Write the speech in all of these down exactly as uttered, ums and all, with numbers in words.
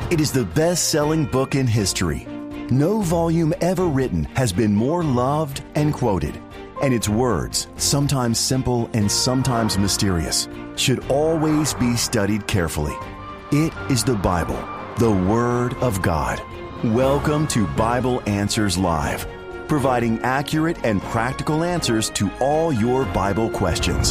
It is the best-selling book in history. No volume ever written has been more loved and quoted. And its words, sometimes simple and sometimes mysterious, should always be studied carefully. It is the Bible, the Word of God. Welcome to Bible Answers Live, providing accurate and practical answers to all your Bible questions.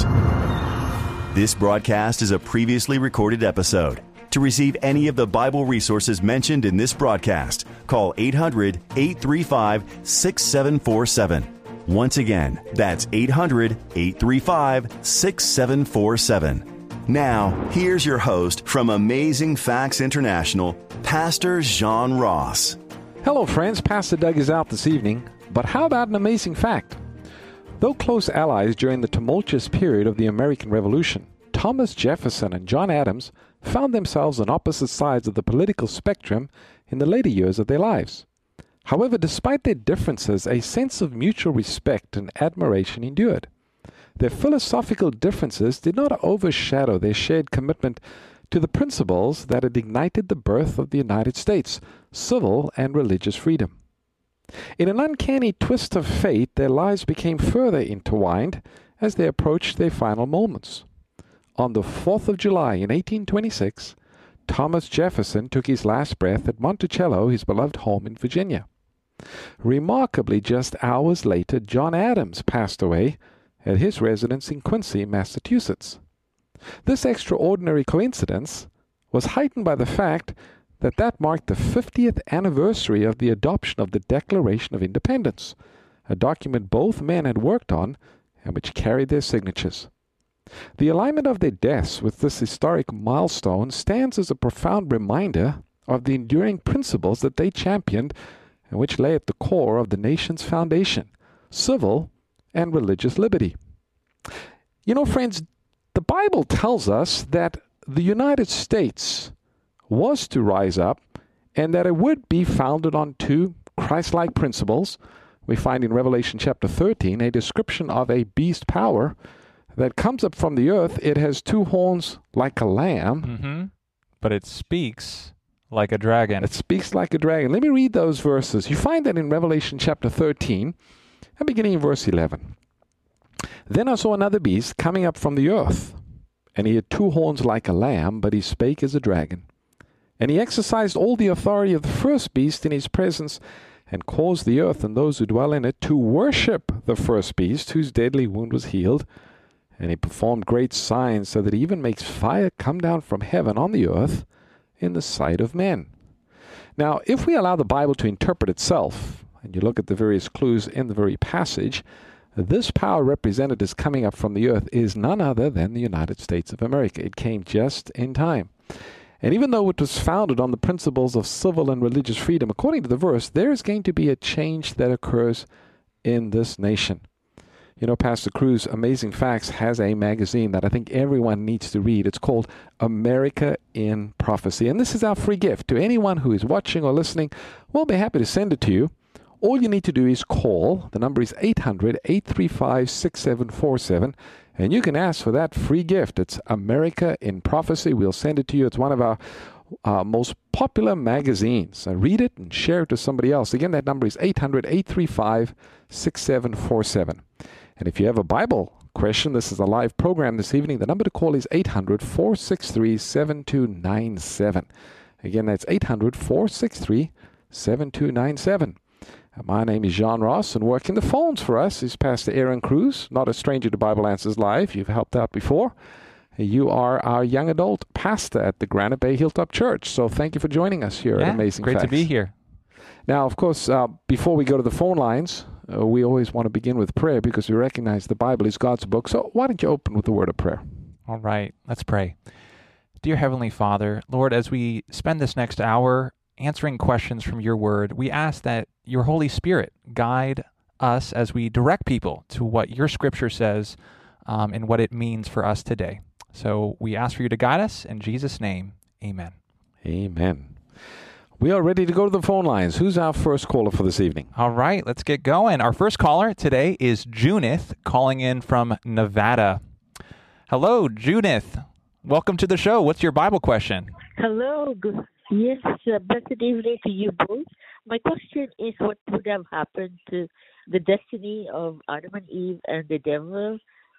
This broadcast is a previously recorded episode. To receive any of the Bible resources mentioned in this broadcast, call eight hundred, eight three five, six seven four seven. Once again, that's eight hundred, eight three five, six seven four seven. Now, here's your host from Amazing Facts International, Pastor John Ross. Hello, friends. Pastor Doug is out this evening, but how about an amazing fact? Though close allies during the tumultuous period of the American Revolution, Thomas Jefferson and John Adams found themselves on opposite sides of the political spectrum in the later years of their lives. However, despite their differences, a sense of mutual respect and admiration endured. Their philosophical differences did not overshadow their shared commitment to the principles that had ignited the birth of the United States, civil and religious freedom. In an uncanny twist of fate, their lives became further intertwined as they approached their final moments. On the fourth of July in eighteen twenty-six, Thomas Jefferson took his last breath at Monticello, his beloved home in Virginia. Remarkably, just hours later, John Adams passed away at his residence in Quincy, Massachusetts. This extraordinary coincidence was heightened by the fact that that marked the fiftieth anniversary of the adoption of the Declaration of Independence, a document both men had worked on and which carried their signatures. The alignment of their deaths with this historic milestone stands as a profound reminder of the enduring principles that they championed and which lay at the core of the nation's foundation, civil and religious liberty. You know, friends, the Bible tells us that the United States was to rise up and that it would be founded on two Christ-like principles. We find in Revelation chapter thirteen a description of a beast power that comes up from the earth. It has two horns like a lamb. Mm-hmm. But it speaks like a dragon. It speaks like a dragon. Let me read those verses. You find that in Revelation chapter thirteen, and beginning in verse eleven. Then I saw another beast coming up from the earth, and he had two horns like a lamb, but he spake as a dragon. And he exercised all the authority of the first beast in his presence, and caused the earth and those who dwell in it to worship the first beast, whose deadly wound was healed. And he performed great signs, so that he even makes fire come down from heaven on the earth in the sight of men. Now, if we allow the Bible to interpret itself, and you look at the various clues in the very passage, this power represented as coming up from the earth is none other than the United States of America. It came just in time. And even though it was founded on the principles of civil and religious freedom, according to the verse, there is going to be a change that occurs in this nation. You know, Pastor Cruz, Amazing Facts has a magazine that I think everyone needs to read. It's called America in Prophecy. And this is our free gift to anyone who is watching or listening. We'll be happy to send it to you. All you need to do is call. The number is eight hundred, eight three five, six seven four seven. And you can ask for that free gift. It's America in Prophecy. We'll send it to you. It's one of our uh, most popular magazines. Uh, read it and share it to somebody else. Again, that number is eight hundred, eight three five, six seven four seven. And if you have a Bible question, this is a live program this evening. The number to call is eight hundred, four six three, seven two nine seven. Again, that's eight hundred, four six three, seven two nine seven. My name is John Ross, and working the phones for us is Pastor Aaron Cruz, not a stranger to Bible Answers Live. You've helped out before. You are our young adult pastor at the Granite Bay Hilltop Church, so thank you for joining us here yeah, at Amazing great Facts. to be here. Now, of course, uh, before we go to the phone lines, uh, we always want to begin with prayer because we recognize the Bible is God's book. So why don't you open with a word of prayer? All right, let's pray. Dear Heavenly Father, Lord, as we spend this next hour answering questions from your word, we ask that your Holy Spirit guide us as we direct people to what your scripture says um, and what it means for us today. So we ask for you to guide us. In Jesus' name, amen. Amen. We are ready to go to the phone lines. Who's our first caller for this evening? All right, let's get going. Our first caller today is Junith, calling in from Nevada. Hello, Junith. Welcome to the show. What's your Bible question? Hello. Good, Yes, uh, blessed evening to you both. My question is what would have happened to the destiny of Adam and Eve and the devil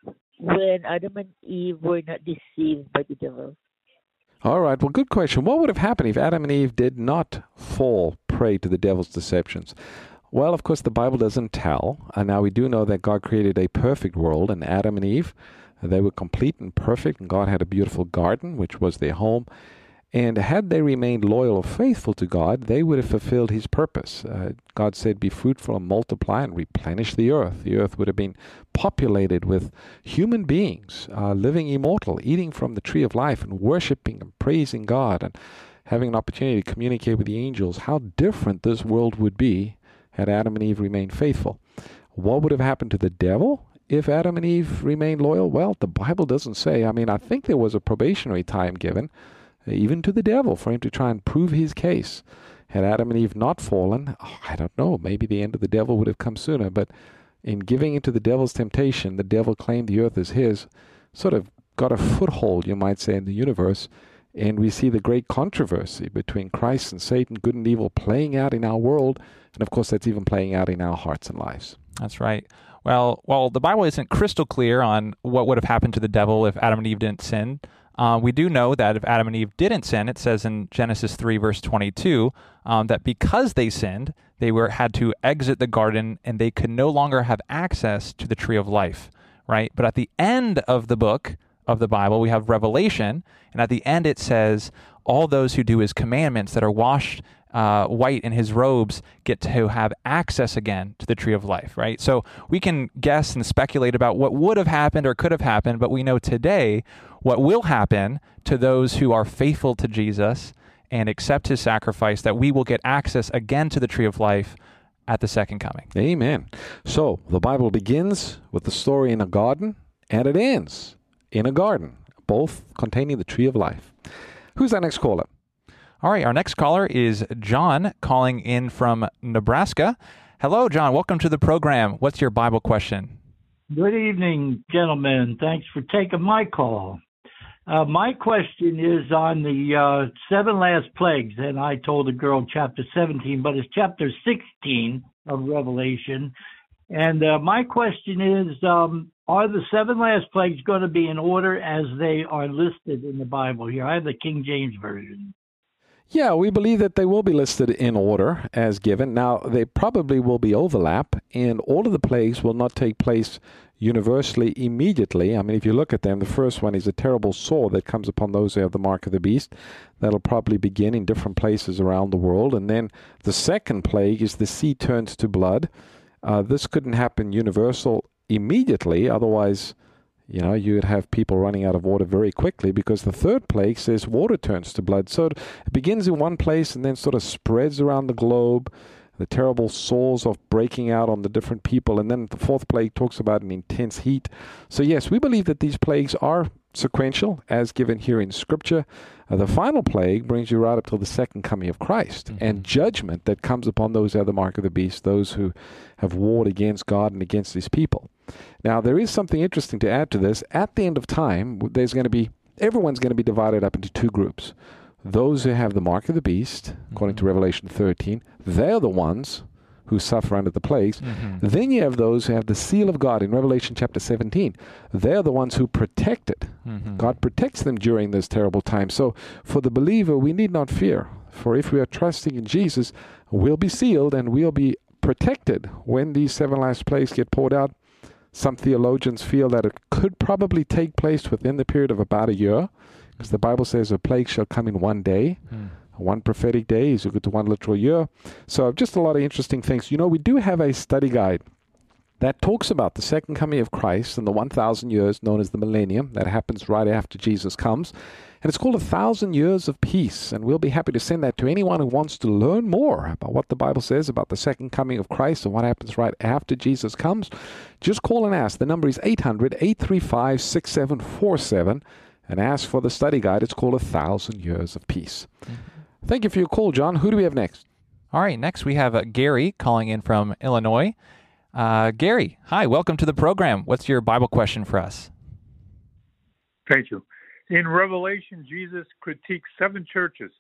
when Adam and Eve were not deceived by the devil? All right, well, good question. What would have happened if Adam and Eve did not fall prey to the devil's deceptions? Well, of course, the Bible doesn't tell. And now we do know that God created a perfect world, and Adam and Eve, they were complete and perfect, and God had a beautiful garden, which was their home. And had they remained loyal or faithful to God, they would have fulfilled his purpose. Uh, God said, be fruitful and multiply and replenish the earth. The earth would have been populated with human beings, uh, living immortal, eating from the tree of life and worshiping and praising God and having an opportunity to communicate with the angels. How different this world would be had Adam and Eve remained faithful. What would have happened to the devil if Adam and Eve remained loyal? Well, the Bible doesn't say. I mean, I think there was a probationary time given, even to the devil, for him to try and prove his case. Had Adam and Eve not fallen, oh, I don't know, maybe the end of the devil would have come sooner. But in giving into the devil's temptation, the devil claimed the earth as his, sort of got a foothold, you might say, in the universe. And we see the great controversy between Christ and Satan, good and evil, playing out in our world. And of course, that's even playing out in our hearts and lives. That's right. Well, while the Bible isn't crystal clear on what would have happened to the devil if Adam and Eve didn't sin, Uh, we do know that if Adam and Eve didn't sin, it says in Genesis three, verse twenty-two, um, that because they sinned, they were had to exit the garden and they could no longer have access to the tree of life, right? But at the end of the book of the Bible, we have Revelation, and at the end it says, all those who do his commandments that are washed uh, white in his robes get to have access again to the tree of life, right? So we can guess and speculate about what would have happened or could have happened, but we know today what will happen to those who are faithful to Jesus and accept his sacrifice, that we will get access again to the tree of life at the second coming. Amen. So the Bible begins with the story in a garden, and it ends in a garden, both containing the tree of life. Who's our next caller? All right, our next caller is John, calling in from Nebraska. Hello, John. Welcome to the program. What's your Bible question? Good evening, gentlemen. Thanks for taking my call. Uh, my question is on the uh, seven last plagues, and I told the girl chapter seventeen, but it's chapter sixteen of Revelation. And uh, my question is, um, are the seven last plagues going to be in order as they are listed in the Bible here? I have the King James Version. Yeah, we believe that they will be listed in order as given. Now, they probably will be overlap, and all of the plagues will not take place universally immediately. I mean, if you look at them, the first one is a terrible sore that comes upon those who have the mark of the beast. That'll probably begin in different places around the world. And then the second plague is the sea turns to blood. Uh, this couldn't happen universal immediately, otherwise, you know, you would have people running out of water very quickly, because the third plague says water turns to blood. So it begins in one place and then sort of spreads around the globe, the terrible sores of breaking out on the different people. And then the fourth plague talks about an intense heat. So yes, we believe that these plagues are sequential as given here in Scripture. Uh, the final plague brings you right up till the second coming of Christ, mm-hmm. and judgment that comes upon those who have the mark of the beast, those who have warred against God and against his people. Now, there is something interesting to add to this. At the end of time, there's going to be, everyone's going to be divided up into two groups. Those who have the mark of the beast, according mm-hmm. to Revelation thirteen, they're the ones who suffer under the plagues. Mm-hmm. Then you have those who have the seal of God in Revelation chapter seventeen. They're the ones who protect it. Mm-hmm. God protects them during this terrible time. So for the believer, we need not fear. For if we are trusting in Jesus, we'll be sealed and we'll be protected when these seven last plagues get poured out. Some theologians feel that it could probably take place within the period of about a year, because the Bible says a plague shall come in one day. Mm. One prophetic day is equal to one literal year. So just a lot of interesting things. You know, we do have a study guide that talks about the second coming of Christ and the one thousand years known as the millennium. That happens right after Jesus comes. And it's called A Thousand Years of Peace. And we'll be happy to send that to anyone who wants to learn more about what the Bible says about the second coming of Christ and what happens right after Jesus comes. Just call and ask. The number is eight hundred, eight three five, six seven four seven. And ask for the study guide. It's called A Thousand Years of Peace. Mm-hmm. Thank you for your call, John. Who do we have next? All right, next we have uh, Gary calling in from Illinois. Uh, Gary, hi, welcome to the program. What's your Bible question for us? Thank you. In Revelation, Jesus critiques seven churches.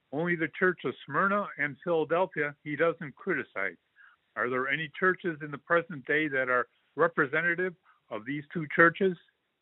Only the Church of Smyrna and Philadelphia he doesn't criticize. Are there any churches in the present day that are representative of these two churches?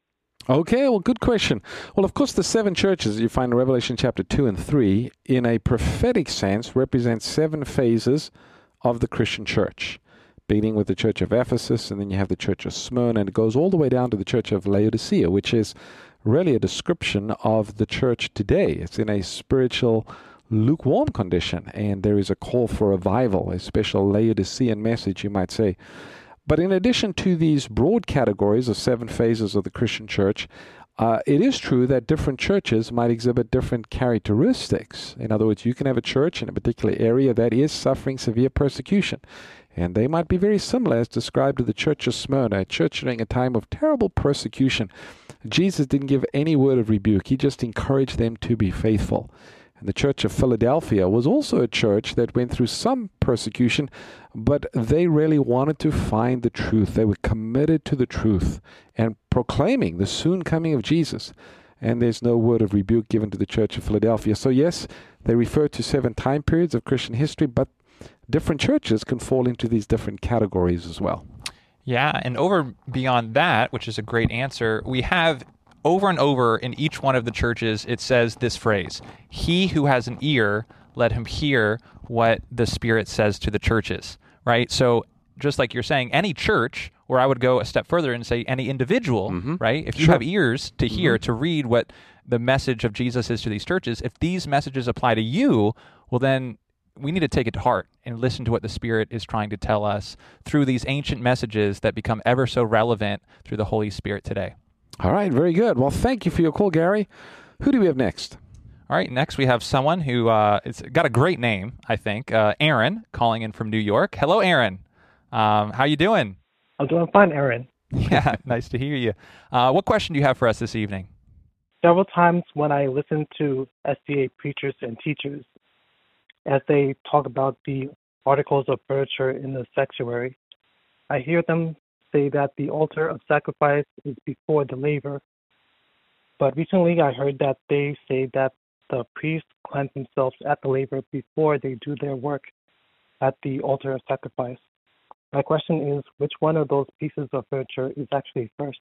Okay, well, good question. Well, of course, the seven churches you find in Revelation chapter two and three, in a prophetic sense, represent seven phases of the Christian church, beginning with the church of Ephesus, and then you have the church of Smyrna, and it goes all the way down to the church of Laodicea, which is really a description of the church today. It's in a spiritual lukewarm condition, and there is a call for revival, a special Laodicean message, you might say. But in addition to these broad categories of seven phases of the Christian church, uh, it is true that different churches might exhibit different characteristics. In other words, you can have a church in a particular area that is suffering severe persecution, and they might be very similar as described to the church of Smyrna, a church during a time of terrible persecution. Jesus didn't give any word of rebuke. He just encouraged them to be faithful. And the church of Philadelphia was also a church that went through some persecution, but they really wanted to find the truth. They were committed to the truth and proclaiming the soon coming of Jesus. And there's no word of rebuke given to the church of Philadelphia. So yes, they refer to seven time periods of Christian history, but different churches can fall into these different categories as well. Yeah, and over beyond that, which is a great answer, we have over and over in each one of the churches, it says this phrase, "He who has an ear, let him hear what the Spirit says to the churches," right? So just like you're saying, any church, or I would go a step further and say any individual, mm-hmm. right? If you sure. have ears to hear, mm-hmm. to read what the message of Jesus is to these churches, if these messages apply to you, well then we need to take it to heart and listen to what the Spirit is trying to tell us through these ancient messages that become ever so relevant through the Holy Spirit today. All right, very good. Well, thank you for your call, Gary. Who do we have next? All right, next we have someone who uh, it's got a great name, I think. Uh, Aaron, calling in from New York. Hello, Aaron. Um, how you doing? I'm doing fine, Aaron. Yeah, nice to hear you. Uh, what question do you have for us this evening? Several times when I listen to S D A preachers and teachers, as they talk about the articles of furniture in the sanctuary, I hear them say that the altar of sacrifice is before the laver. But recently I heard that they say that the priests cleanse themselves at the laver before they do their work at the altar of sacrifice. My question is, which one of those pieces of furniture is actually first?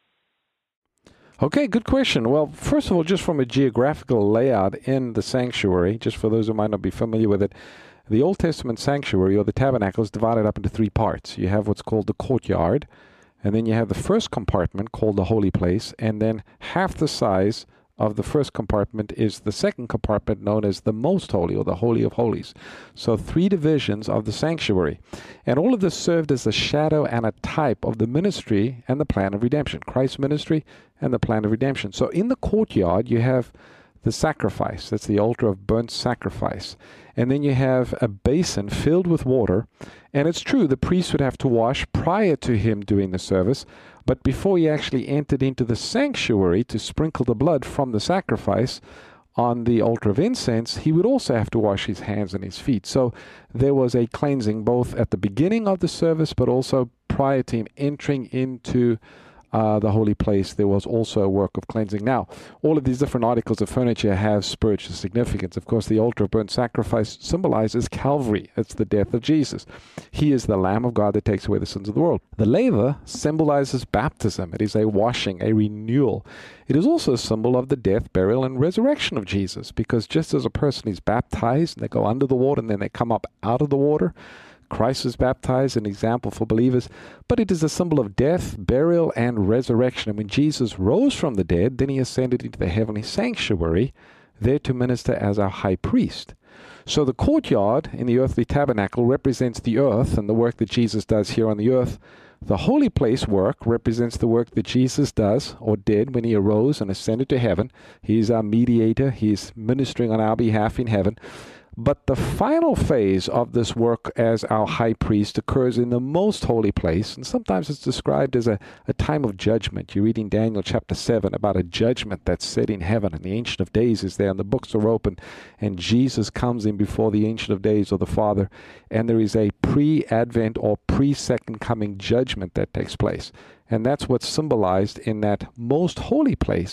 Okay, good question. Well, first of all, just from a geographical layout in the sanctuary, just for those who might not be familiar with it, the Old Testament sanctuary, or the tabernacle, is divided up into three parts. You have what's called the courtyard, and then you have the first compartment called the holy place, and then half the size of the first compartment is the second compartment known as the most holy, or the Holy of Holies. So three divisions of the sanctuary. And all of this served as a shadow and a type of the ministry and the plan of redemption, Christ's ministry and the plan of redemption. So in the courtyard, you have the sacrifice. That's the altar of burnt sacrifice. And then you have a basin filled with water. And it's true, the priest would have to wash prior to him doing the service. But before he actually entered into the sanctuary to sprinkle the blood from the sacrifice on the altar of incense, he would also have to wash his hands and his feet. So there was a cleansing both at the beginning of the service, but also prior to him entering into Uh, the holy place. There was also a work of cleansing. Now, all of these different articles of furniture have spiritual significance. Of course, the altar of burnt sacrifice symbolizes Calvary. It's the death of Jesus. He is the Lamb of God that takes away the sins of the world. The laver symbolizes baptism. It is a washing, a renewal. It is also a symbol of the death, burial, and resurrection of Jesus, because just as a person is baptized and they go under the water and then they come up out of the water, Christ was baptized, an example for believers, but it is a symbol of death, burial, and resurrection. And when Jesus rose from the dead, then he ascended into the heavenly sanctuary, there to minister as our high priest. So the courtyard in the earthly tabernacle represents the earth and the work that Jesus does here on the earth. The holy place work represents the work that Jesus does or did when he arose and ascended to heaven. He is our mediator. He is ministering on our behalf in heaven. But the final phase of this work as our high priest occurs in the most holy place, and sometimes it's described as a, a time of judgment. You read in Daniel chapter seven about a judgment that's set in heaven, and the Ancient of Days is there, and the books are open, and Jesus comes in before the Ancient of Days, or the Father, and there is a pre-Advent or pre-Second Coming judgment that takes place. And that's what's symbolized in that most holy place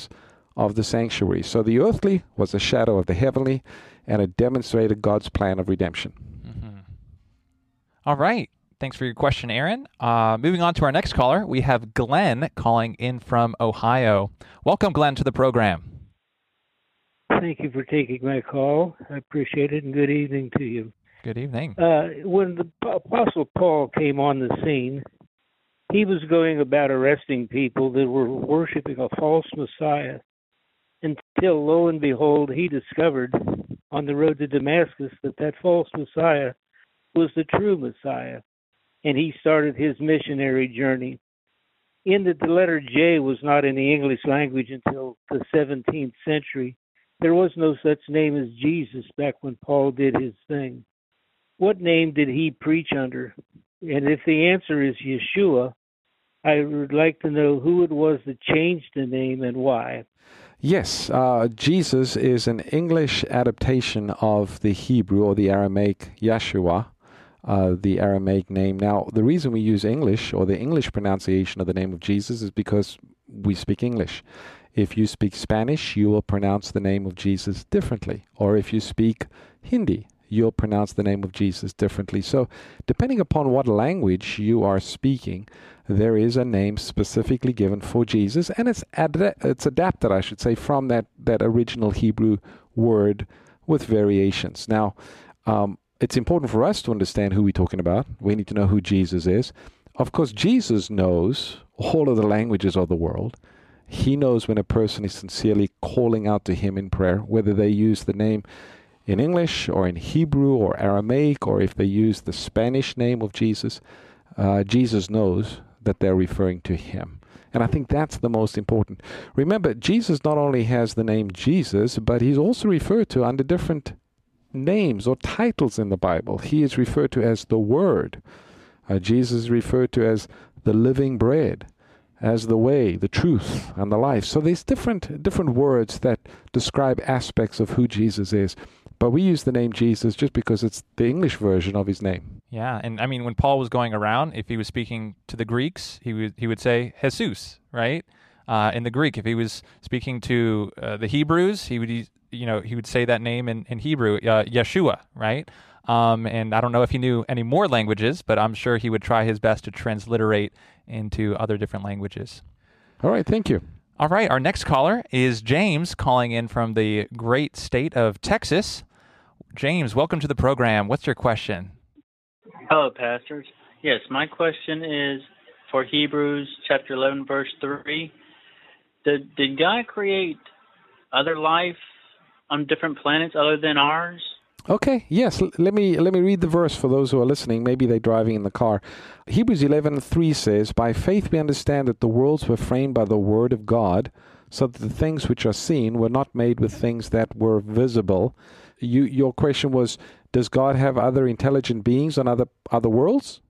of the sanctuary. So the earthly was a shadow of the heavenly, and it demonstrated God's plan of redemption. Mm-hmm. All right. Thanks for your question, Aaron. Uh, moving on to our next caller, we have Glenn calling in from Ohio. Welcome, Glenn, to the program. Thank you for taking my call. I appreciate it, and good evening to you. Good evening. Uh, when the Apostle Paul came on the scene, he was going about arresting people that were worshiping a false Messiah until, lo and behold, he discovered on the road to Damascus that that false Messiah was the true Messiah, and he started his missionary journey. In that the letter J was not in the English language until the seventeenth century. There was no such name as Jesus back when Paul did his thing. What name did he preach under? And if the answer is Yeshua, I would like to know who it was that changed the name and why. Yes, uh, Jesus is an English adaptation of the Hebrew or the Aramaic Yeshua, uh, the Aramaic name. Now, the reason we use English or the English pronunciation of the name of Jesus is because we speak English. If you speak Spanish, you will pronounce the name of Jesus differently. Or if you speak Hindi, you'll pronounce the name of Jesus differently. So depending upon what language you are speaking, there is a name specifically given for Jesus, and it's ad- it's adapted, I should say, from that, that original Hebrew word with variations. Now, um, it's important for us to understand who we're talking about. We need to know who Jesus is. Of course, Jesus knows all of the languages of the world. He knows when a person is sincerely calling out to him in prayer, whether they use the name in English or in Hebrew or Aramaic, or if they use the Spanish name of Jesus. Uh, Jesus knows that they're referring to him. And I think that's the most important. Remember, Jesus not only has the name Jesus, but he's also referred to under different names or titles in the Bible. He is referred to as the Word. Uh, Jesus is referred to as the living bread, as the way, the truth, and the life. So there's different different words that describe aspects of who Jesus is. But we use the name Jesus just because it's the English version of his name. Yeah, and I mean, when Paul was going around, if he was speaking to the Greeks, he would he would say Jesus, right? Uh, in the Greek, if he was speaking to uh, the Hebrews, he would you know he would say that name in in Hebrew, uh, Yeshua, right? Um, and I don't know if he knew any more languages, but I'm sure he would try his best to transliterate into other different languages. All right, thank you. All right, our next caller is James calling in from the great state of Texas. James, welcome to the program. What's your question? Hello, pastors. Yes, my question is for Hebrews chapter eleven, verse three. Did, did God create other life on different planets other than ours? Okay, yes, L- let me let me read the verse for those who are listening. Maybe they're driving in the car. Hebrews eleven three says, "By faith we understand that the worlds were framed by the word of God, so that the things which are seen were not made with things that were visible." You, your question was, does God have other intelligent beings on other other worlds?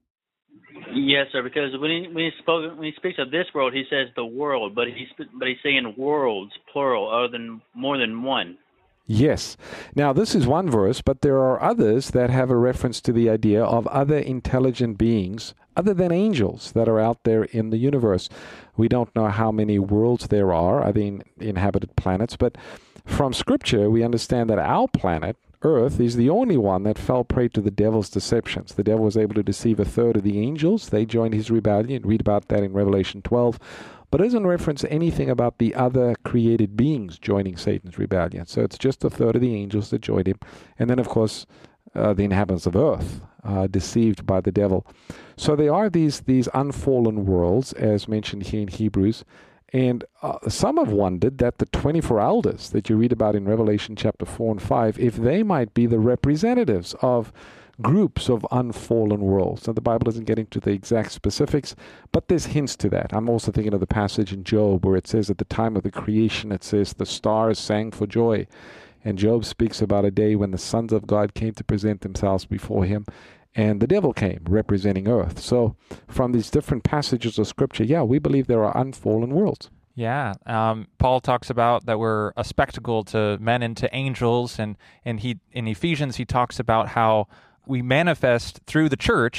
Yes, sir. Because when he when he spoke when he speaks of this world, he says the world, but he's but he's saying worlds plural, other than more than one. Yes. Now, this is one verse, but there are others that have a reference to the idea of other intelligent beings other than angels that are out there in the universe. We don't know how many worlds there are, other in, inhabited planets, but from Scripture, we understand that our planet, Earth, is the only one that fell prey to the devil's deceptions. The devil was able to deceive a third of the angels. They joined his rebellion. Read about that in Revelation twelve. But it doesn't reference anything about the other created beings joining Satan's rebellion. So it's just a third of the angels that joined him. And then, of course, uh, the inhabitants of earth, uh, deceived by the devil. So there are these, these unfallen worlds, as mentioned here in Hebrews. And uh, some have wondered that the twenty-four elders that you read about in Revelation chapter four and five, if they might be the representatives of groups of unfallen worlds. Now, the Bible doesn't get into the exact specifics, but there's hints to that. I'm also thinking of the passage in Job where it says at the time of the creation, it says the stars sang for joy. And Job speaks about a day when the sons of God came to present themselves before him, and the devil came representing earth. So from these different passages of Scripture, yeah, we believe there are unfallen worlds. Yeah, um, Paul talks about that we're a spectacle to men and to angels, and, and he in Ephesians he talks about how we manifest through the church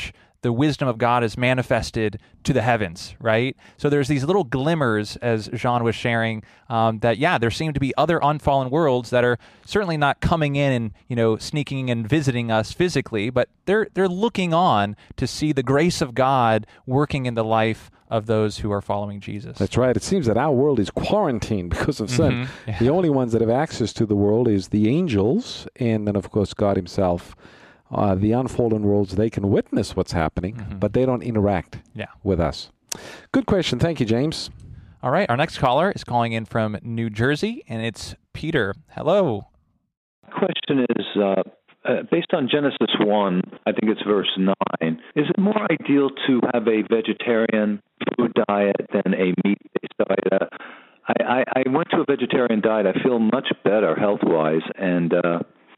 the wisdom of God is manifested to the heavens, right? So there's these little glimmers, as Jean was sharing, um, that, yeah, there seem to be other unfallen worlds that are certainly not coming in and, you know, sneaking and visiting us physically, but they're they're looking on to see the grace of God working in the life of those who are following Jesus. That's right. It seems that our world is quarantined because of sin. Mm-hmm. Yeah. The only ones that have access to the world is the angels, and then, of course, God himself. Uh, the unfallen worlds, they can witness what's happening, mm-hmm. but they don't interact yeah. with us. Good question. Thank you, James. All right. Our next caller is calling in from New Jersey, and it's Peter. Hello. Question is, uh, uh, based on Genesis one, I think it's verse nine, is it more ideal to have a vegetarian food diet than a meat-based diet? Uh, I, I, I went to a vegetarian diet. I feel much better health-wise, and uh,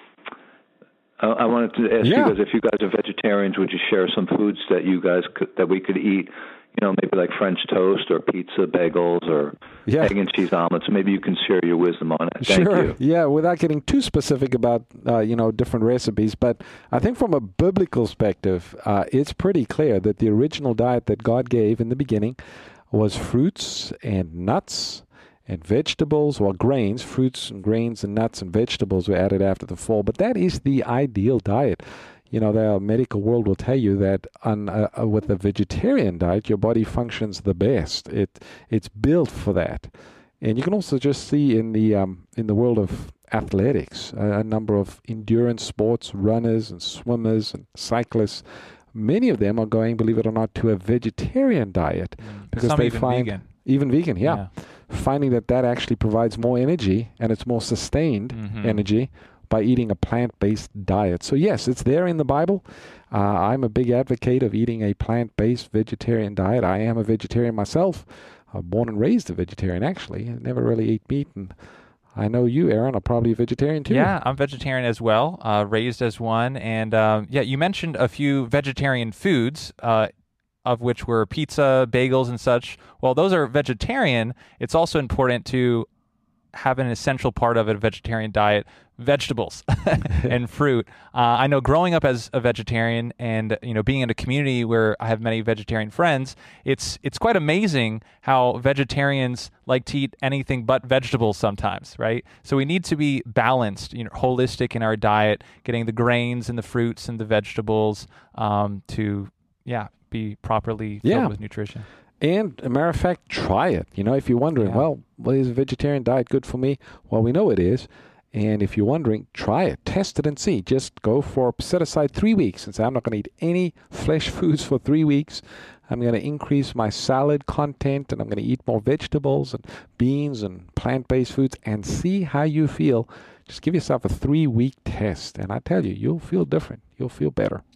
I wanted to ask yeah. you guys, if you guys are vegetarians, would you share some foods that you guys could, that we could eat? You know, maybe like French toast or pizza, bagels, or yeah. egg and cheese omelets. Maybe you can share your wisdom on it. Sure. Thank you. Yeah, without getting too specific about, uh, you know, different recipes. But I think from a biblical perspective, uh, it's pretty clear that the original diet that God gave in the beginning was fruits and nuts and vegetables, well, grains, fruits and grains and nuts and vegetables were added after the fall. But that is the ideal diet. You know, the medical world will tell you that on, uh, with a vegetarian diet, your body functions the best. It It's built for that. And you can also just see in the um, in the world of athletics, a, a number of endurance sports, runners and swimmers and cyclists, many of them are going, believe it or not, to a vegetarian diet mm. because Some they even find... vegan. Even vegan, yeah. yeah. Finding that that actually provides more energy and it's more sustained mm-hmm. energy by eating a plant-based diet. So yes, it's there in the Bible. Uh, I'm a big advocate of eating a plant-based vegetarian diet. I am a vegetarian myself. I was born and raised a vegetarian, actually. I never really ate meat, and I know you, Aaron, are probably a vegetarian too. Yeah, I'm vegetarian as well, uh, raised as one. And um, yeah, you mentioned a few vegetarian foods, uh, of which were pizza, bagels, and such. Well, those are vegetarian. It's also important to have an essential part of a vegetarian diet, vegetables and fruit. Uh, I know growing up as a vegetarian and, you know, being in a community where I have many vegetarian friends, it's it's quite amazing how vegetarians like to eat anything but vegetables sometimes, right? So we need to be balanced, you know, holistic in our diet, getting the grains and the fruits and the vegetables um, to, yeah, be properly filled yeah. with nutrition. And, a matter of fact, try it. You know, if you're wondering, yeah. well, well, is a vegetarian diet good for me? Well, we know it is. And if you're wondering, try it. Test it and see. Just go for, set aside three weeks and say, I'm not going to eat any flesh foods for three weeks. I'm going to increase my salad content, and I'm going to eat more vegetables and beans and plant-based foods, and see how you feel. Just give yourself a three-week test. And I tell you, you'll feel different. You'll feel better.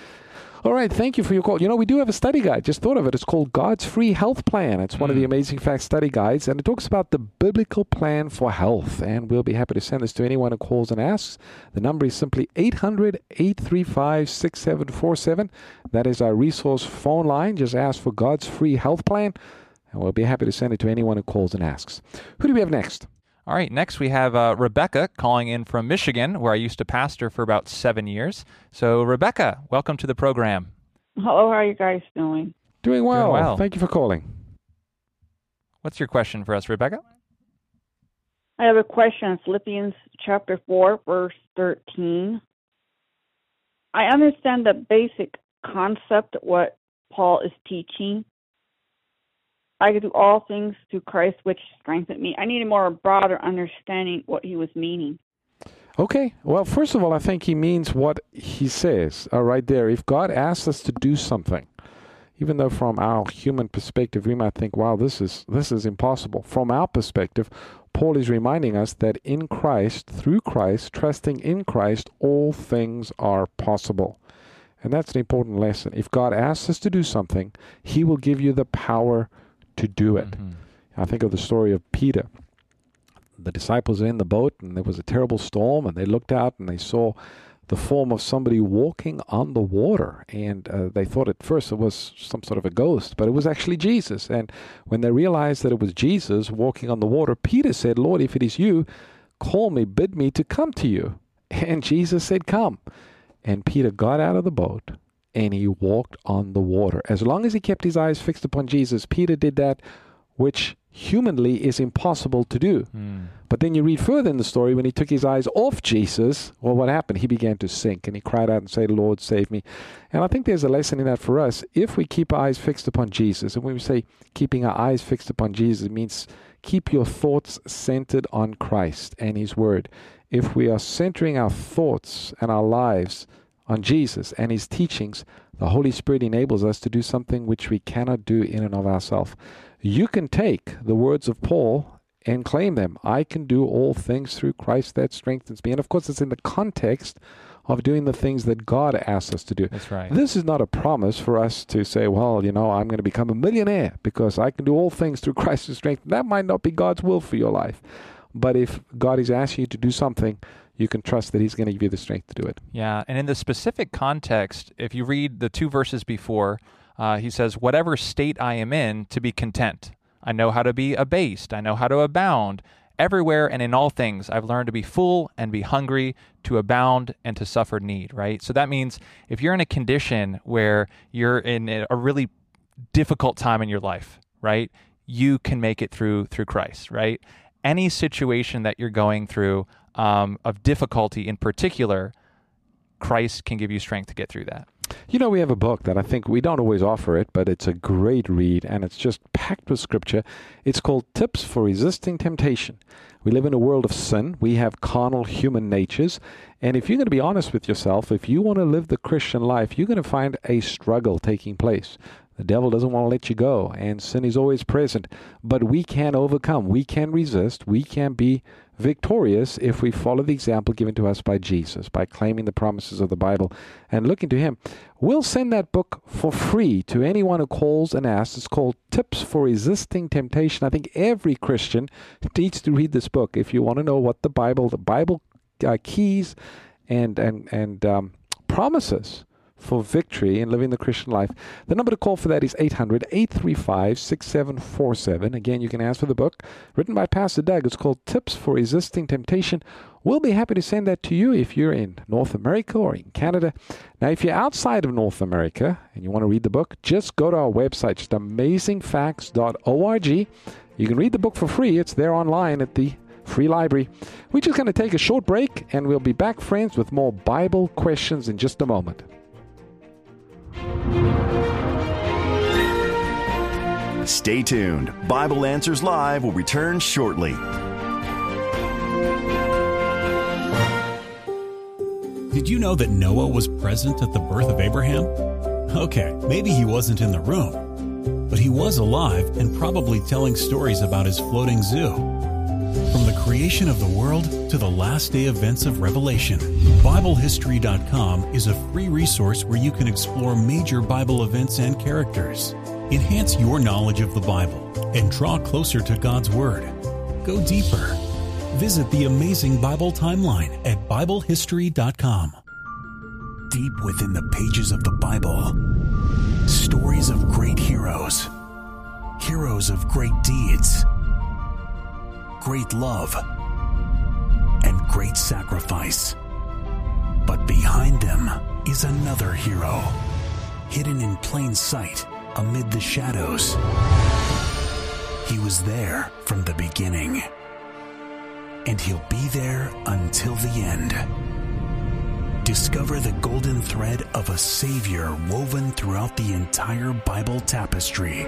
All right, thank you for your call. You know, we do have a study guide. Just thought of it. It's called God's Free Health Plan. It's one mm. of the Amazing Facts study guides, and it talks about the biblical plan for health. And we'll be happy to send this to anyone who calls and asks. The number is simply eight hundred, eight three five, six seven four seven. That is our resource phone line. Just ask for God's Free Health Plan, and we'll be happy to send it to anyone who calls and asks. Who do we have next? All right, next we have uh, Rebecca calling in from Michigan, where I used to pastor for about seven years. So, Rebecca, welcome to the program. Hello, how are you guys doing? Doing well. Doing well. Thank you for calling. What's your question for us, Rebecca? I have a question. Philippians chapter four, verse thirteen. I understand the basic concept of what Paul is teaching. I can do all things through Christ, which strengthened me. I need a more broader understanding what he was meaning. Okay. Well, first of all, I think he means what he says uh, right there. If God asks us to do something, even though from our human perspective, we might think, wow, this is this is impossible. From our perspective, Paul is reminding us that in Christ, through Christ, trusting in Christ, all things are possible. And that's an important lesson. If God asks us to do something, he will give you the power to do it. Mm-hmm. I think of the story of Peter. The disciples are in the boat, and there was a terrible storm, and they looked out and they saw the form of somebody walking on the water, and uh, they thought at first it was some sort of a ghost, but it was actually Jesus. And when they realized that it was Jesus walking on the water, Peter said, Lord, if it is you, call me, bid me to come to you. And Jesus said, come. And Peter got out of the boat, and he walked on the water. As long as he kept his eyes fixed upon Jesus, Peter did that which humanly is impossible to do. Mm. But then you read further in the story, when he took his eyes off Jesus, well, what happened? He began to sink, and he cried out and said, Lord, save me. And I think there's a lesson in that for us. If we keep our eyes fixed upon Jesus, and when we say keeping our eyes fixed upon Jesus, it means keep your thoughts centered on Christ and his word. If we are centering our thoughts and our lives on Jesus and his teachings, the Holy Spirit enables us to do something which we cannot do in and of ourselves. You can take the words of Paul and claim them. I can do all things through Christ that strengthens me. And of course, it's in the context of doing the things that God asks us to do. That's right. This is not a promise for us to say, well, you know, I'm going to become a millionaire because I can do all things through Christ who strengthens me. That might not be God's will for your life. But if God is asking you to do something, you can trust that he's going to give you the strength to do it. Yeah, and in the specific context, if you read the two verses before, uh, he says, whatever state I am in, to be content. I know how to be abased. I know how to abound. Everywhere and in all things, I've learned to be full and be hungry, to abound and to suffer need, right? So that means if you're in a condition where you're in a really difficult time in your life, right, you can make it through through Christ, right? Any situation that you're going through um, of difficulty in particular, Christ can give you strength to get through that. You know, we have a book that I think we don't always offer it, but it's a great read, and it's just packed with scripture. It's called Tips for Resisting Temptation. We live in a world of sin. We have carnal human natures. And if you're going to be honest with yourself, if you want to live the Christian life, you're going to find a struggle taking place. The devil doesn't want to let you go, and sin is always present. But we can overcome. We can resist. We can be victorious if we follow the example given to us by Jesus, by claiming the promises of the Bible and looking to him. We'll send that book for free to anyone who calls and asks. It's called Tips for Resisting Temptation. I think every Christian needs to read this book if you want to know what the Bible, the Bible uh, keys and and and um, promises for victory in living the Christian life. The number to call for that is eight hundred, eight three five, six seven four seven. Again, you can ask for the book written by Pastor Doug. It's called Tips for Resisting Temptation. We'll be happy to send that to you if you're in North America or in Canada. Now, if you're outside of North America and you want to read the book, just go to our website, just amazing facts dot org. You can read the book for free. It's there online at the free library. We're just going to take a short break, and we'll be back, friends, with more Bible questions in just a moment. Stay tuned. Bible Answers Live will return shortly. Did you know that Noah was present at the birth of Abraham? Okay, maybe he wasn't in the room, but he was alive and probably telling stories about his floating zoo. From the creation of the world to the last day events of Revelation, Bible History dot com is a free resource where you can explore major Bible events and characters. Enhance your knowledge of the Bible and draw closer to God's Word. Go deeper. Visit the amazing Bible timeline at Bible History dot com. Deep within the pages of the Bible, stories of great heroes, heroes of great deeds, great love, and great sacrifice. But behind them is another hero, hidden in plain sight amid the shadows. He was there from the beginning, and he'll be there until the end. Discover the golden thread of a Savior woven throughout the entire Bible tapestry.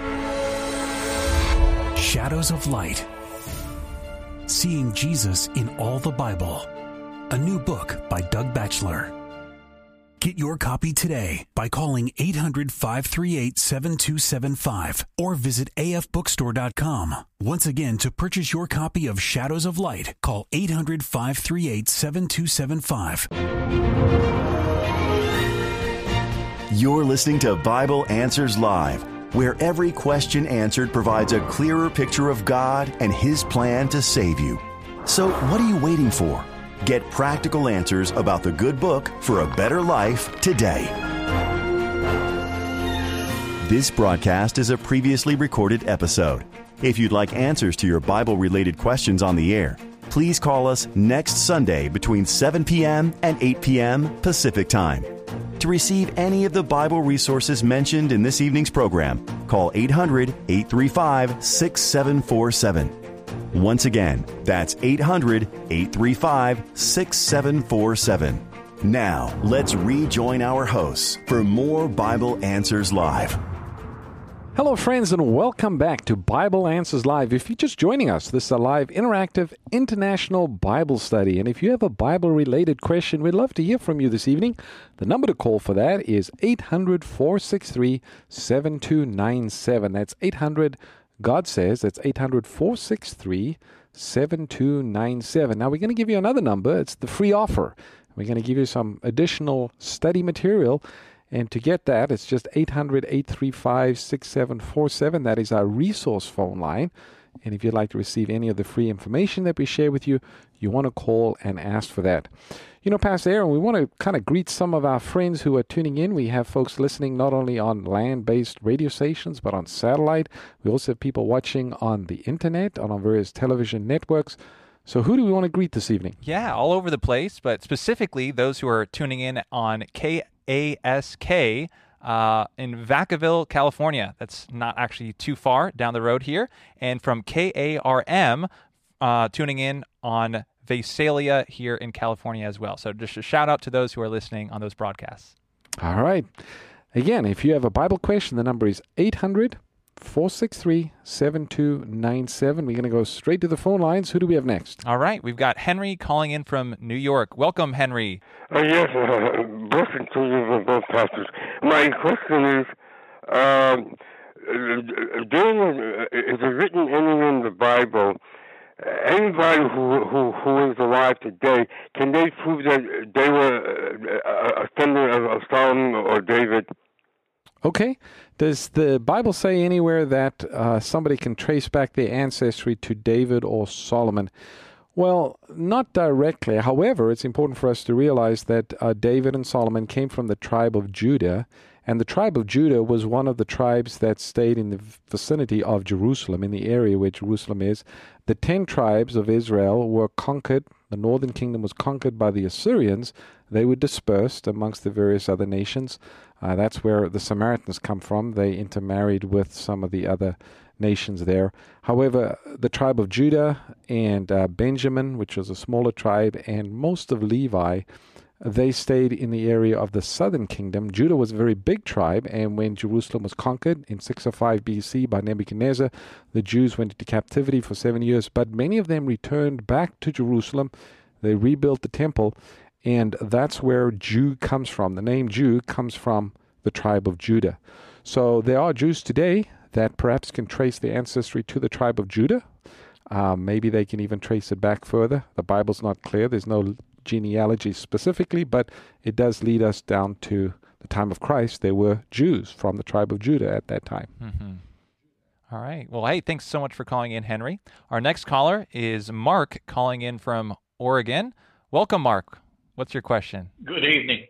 Shadows of Light. Seeing Jesus in all the Bible. A new book by Doug Batchelor. Get your copy today by calling eight hundred, five three eight, seven two seven five or visit A F bookstore dot com. Once again, to purchase your copy of Shadows of Light, call eight hundred, five three eight, seven two seven five. You're listening to Bible Answers Live, where every question answered provides a clearer picture of God and His plan to save you. So what are you waiting for? Get practical answers about the good book for a better life today. This broadcast is a previously recorded episode. If you'd like answers to your Bible-related questions on the air, please call us next Sunday between seven p.m. and eight p.m. Pacific Time. To receive any of the Bible resources mentioned in this evening's program, call eight hundred, eight three five, six seven four seven. Once again, that's eight hundred, eight three five, six seven four seven. Now, let's rejoin our hosts for more Bible Answers Live. Hello, friends, and welcome back to Bible Answers Live. If you're just joining us, this is a live, interactive, international Bible study. And if you have a Bible-related question, we'd love to hear from you this evening. The number to call for that is eight hundred, four six three, seven two nine seven. That's eight hundred, God says. That's eight hundred, four six three, seven two nine seven. Now, we're going to give you another number. It's the free offer. We're going to give you some additional study material. And to get that, it's just eight hundred, eight three five, six seven four seven. That is our resource phone line. And if you'd like to receive any of the free information that we share with you, you want to call and ask for that. You know, Pastor Aaron, we want to kind of greet some of our friends who are tuning in. We have folks listening not only on land-based radio stations, but on satellite. We also have people watching on the internet, on our various television networks. So who do we want to greet this evening? Yeah, all over the place, but specifically those who are tuning in on K A S K uh, in Vacaville, California. That's not actually too far down the road here. And from K A R M, uh, tuning in on Visalia here in California as well. So just a shout out to those who are listening on those broadcasts. All right. Again, if you have a Bible question, the number is eight hundred, four six three, seven two nine seven. We're going to go straight to the phone lines. Who do we have next? All right. We've got Henry calling in from New York. Welcome, Henry. Uh, yes, uh, blessing to you, both pastors. My question is, um, during, uh, is it written anywhere in the Bible, anybody who, who who is alive today, can they prove that they were a descendant of, of Solomon or David? Okay. Does the Bible say anywhere that uh, somebody can trace back their ancestry to David or Solomon? Well, not directly. However, it's important for us to realize that uh, David and Solomon came from the tribe of Judah, and the tribe of Judah was one of the tribes that stayed in the vicinity of Jerusalem, in the area where Jerusalem is. The ten tribes of Israel were conquered. The northern kingdom was conquered by the Assyrians. They were dispersed amongst the various other nations. Uh, that's where the Samaritans come from. They intermarried with some of the other nations there. However, the tribe of Judah and uh, Benjamin, which was a smaller tribe, and most of Levi, they stayed in the area of the southern kingdom. Judah was a very big tribe, and when Jerusalem was conquered in six oh five B C by Nebuchadnezzar, the Jews went into captivity for seven years, but many of them returned back to Jerusalem. They rebuilt the temple, and that's where Jew comes from. The name Jew comes from the tribe of Judah. So there are Jews today that perhaps can trace their ancestry to the tribe of Judah. Um, maybe they can even trace it back further. The Bible's not clear. There's no genealogy specifically, but it does lead us down to the time of Christ. There were Jews from the tribe of Judah at that time. Mm-hmm. All right. Well, hey, thanks so much for calling in, Henry. Our next caller is Mark calling in from Oregon. Welcome, Mark. What's your question? Good evening.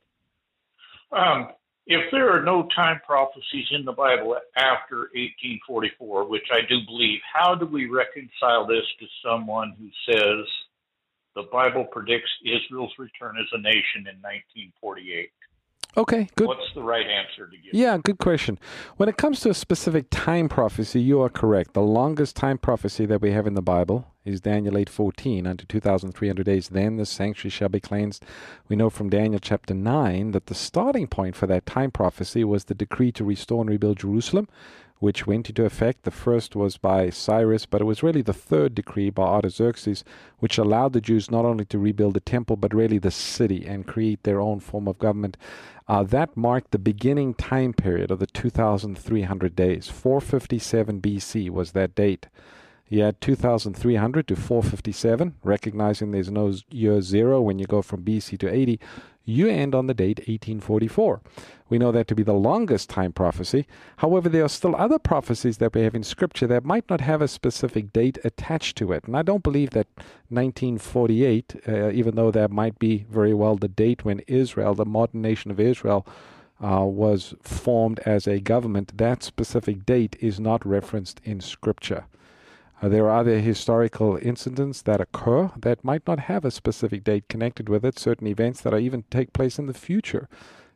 Um, if there are no time prophecies in the Bible after eighteen forty-four, which I do believe, how do we reconcile this to someone who says the Bible predicts Israel's return as a nation in nineteen forty-eight? Okay, good. What's the right answer to give? Yeah, good question. When it comes to a specific time prophecy, you are correct. The longest time prophecy that we have in the Bible is Daniel eight fourteen. Unto two thousand three hundred days, then the sanctuary shall be cleansed. We know from Daniel chapter nine that the starting point for that time prophecy was the decree to restore and rebuild Jerusalem, which went into effect. The first was by Cyrus, but it was really the third decree by Artaxerxes, which allowed the Jews not only to rebuild the temple, but really the city and create their own form of government. Uh, that marked the beginning time period of the two thousand three hundred days. four fifty-seven B C was that date. You had two thousand three hundred to four fifty-seven, recognizing there's no year zero when you go from B C to eighty. You end on the date eighteen forty-four. We know that to be the longest time prophecy. However, there are still other prophecies that we have in Scripture that might not have a specific date attached to it. And I don't believe that nineteen forty-eight, uh, even though that might be very well the date when Israel, the modern nation of Israel, uh, was formed as a government, that specific date is not referenced in Scripture. Uh, there are other historical incidents that occur that might not have a specific date connected with it, certain events that are even take place in the future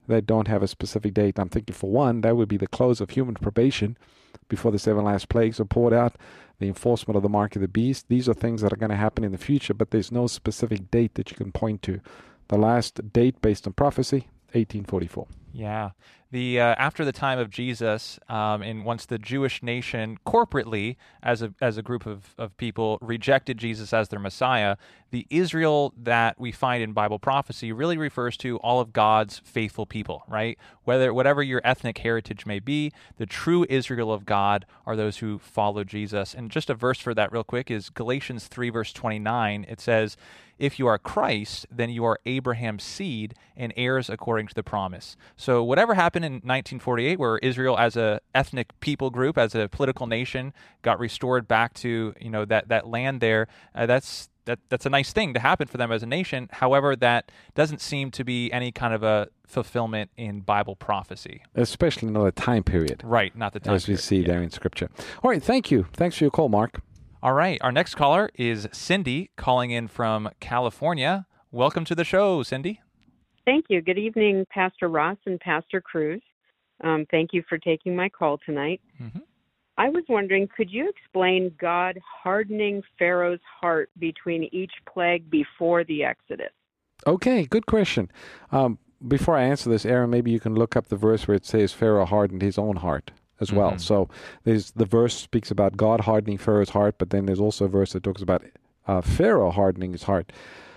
that don't have a specific date. I'm thinking, for one, that would be the close of human probation before the seven last plagues are poured out, the enforcement of the mark of the beast. These are things that are going to happen in the future, but there's no specific date that you can point to. The last date based on prophecy, eighteen forty-four. Yeah. The uh, after the time of Jesus, um, and once the Jewish nation corporately, as a as a group of, of people, rejected Jesus as their Messiah, the Israel that we find in Bible prophecy really refers to all of God's faithful people, right? Whether whatever your ethnic heritage may be, the true Israel of God are those who follow Jesus. And just a verse for that real quick is Galatians three, verse twenty-nine. It says, if you are Christ, then you are Abraham's seed and heirs according to the promise. So whatever happened in nineteen forty-eight, where Israel as a ethnic people group, as a political nation, got restored back to, you know, that, that land there, uh, that's that that's a nice thing to happen for them as a nation. However, that doesn't seem to be any kind of a fulfillment in Bible prophecy. Especially not a time period. Right, not the time As we period. see Yeah. there in Scripture. All right, thank you. Thanks for your call, Mark. All right, our next caller is Cindy, calling in from California. Welcome to the show, Cindy. Thank you. Good evening, Pastor Ross and Pastor Cruz. Um, thank you for taking my call tonight. Mm-hmm. I was wondering, could you explain God hardening Pharaoh's heart between each plague before the Exodus? Okay, good question. Um, before I answer this, Aaron, maybe you can look up the verse where it says Pharaoh hardened his own heart as well. Mm-hmm. So there's the verse speaks about God hardening Pharaoh's heart, but then there's also a verse that talks about uh, Pharaoh hardening his heart.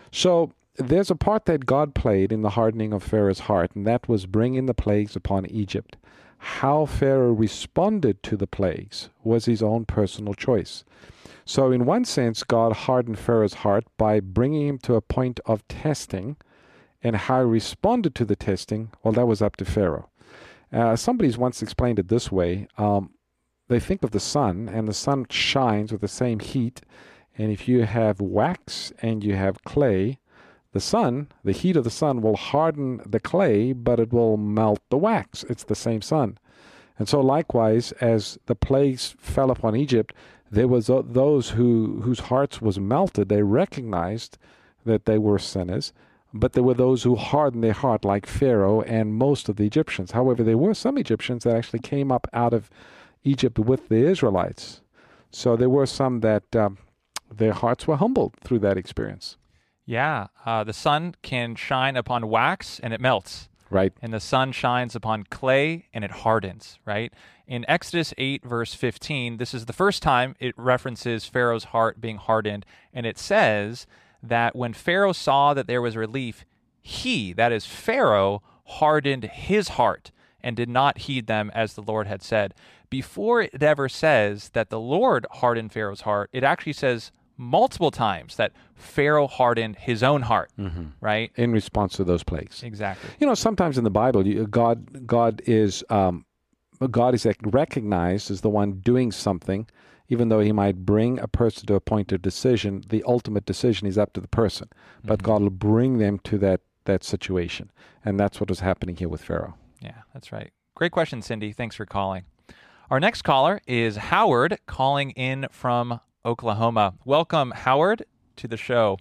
So there's a part that God played in the hardening of Pharaoh's heart, and that was bringing the plagues upon Egypt. How Pharaoh responded to the plagues was his own personal choice. So in one sense, God hardened Pharaoh's heart by bringing him to a point of testing, and how he responded to the testing, well, that was up to Pharaoh. Uh, somebody's once explained it this way. Um, they think of the sun, and the sun shines with the same heat, and if you have wax and you have clay, the sun, the heat of the sun will harden the clay, but it will melt the wax. It's the same sun. And so likewise, as the plagues fell upon Egypt, there was uh, those who whose hearts was melted. They recognized that they were sinners, but there were those who hardened their heart, like Pharaoh and most of the Egyptians. However, there were some Egyptians that actually came up out of Egypt with the Israelites. So there were some that um, their hearts were humbled through that experience. Yeah, uh, the sun can shine upon wax and it melts. Right. And the sun shines upon clay and it hardens, right? In Exodus eight, verse fifteen, this is the first time it references Pharaoh's heart being hardened, and it says that when Pharaoh saw that there was relief, he, that is Pharaoh, hardened his heart and did not heed them as the Lord had said. Before it ever says that the Lord hardened Pharaoh's heart, it actually says multiple times that Pharaoh hardened his own heart, mm-hmm. right? In response to those plagues. Exactly. You know, sometimes in the Bible, you, God, God is um, God is recognized as the one doing something, even though he might bring a person to a point of decision. The ultimate decision is up to the person, but mm-hmm. God will bring them to that that situation, and that's what was happening here with Pharaoh. Yeah, that's right. Great question, Cindy. Thanks for calling. Our next caller is Howard, calling in from Oklahoma. Welcome, Howard, to the show.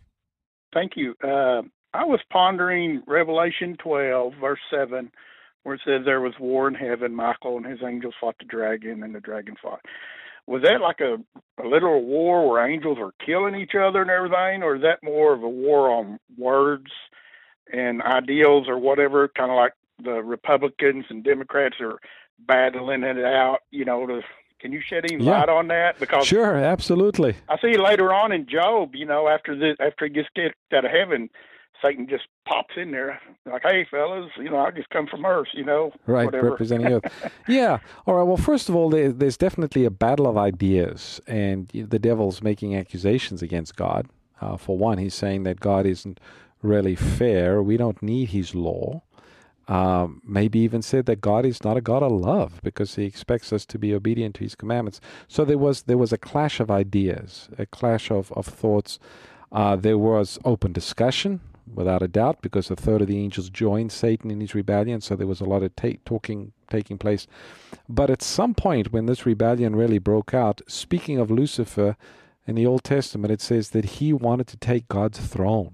Thank you. Uh, I was pondering Revelation twelve, verse seven, where it says there was war in heaven. Michael and his angels fought the dragon, and the dragon fought. Was that like a, a literal war where angels are killing each other and everything, or is that more of a war on words and ideals or whatever, kind of like the Republicans and Democrats are battling it out, you know, to... Can you shed any yeah. light on that? Because sure, absolutely. I see later on in Job, you know, after the after he gets kicked out of heaven, Satan just pops in there like, "Hey, fellas, you know, I just come from Earth, you know." Right, whatever. representing Earth. Yeah. All right. Well, first of all, there, there's definitely a battle of ideas, and the devil's making accusations against God. Uh, for one, he's saying that God isn't really fair. We don't need his law. Um, maybe even said that God is not a God of love because he expects us to be obedient to his commandments. So there was there was a clash of ideas, a clash of, of thoughts. Uh, there was open discussion, without a doubt, because a third of the angels joined Satan in his rebellion, so there was a lot of ta- talking taking place. But at some point when this rebellion really broke out, speaking of Lucifer, in the Old Testament it says that he wanted to take God's throne.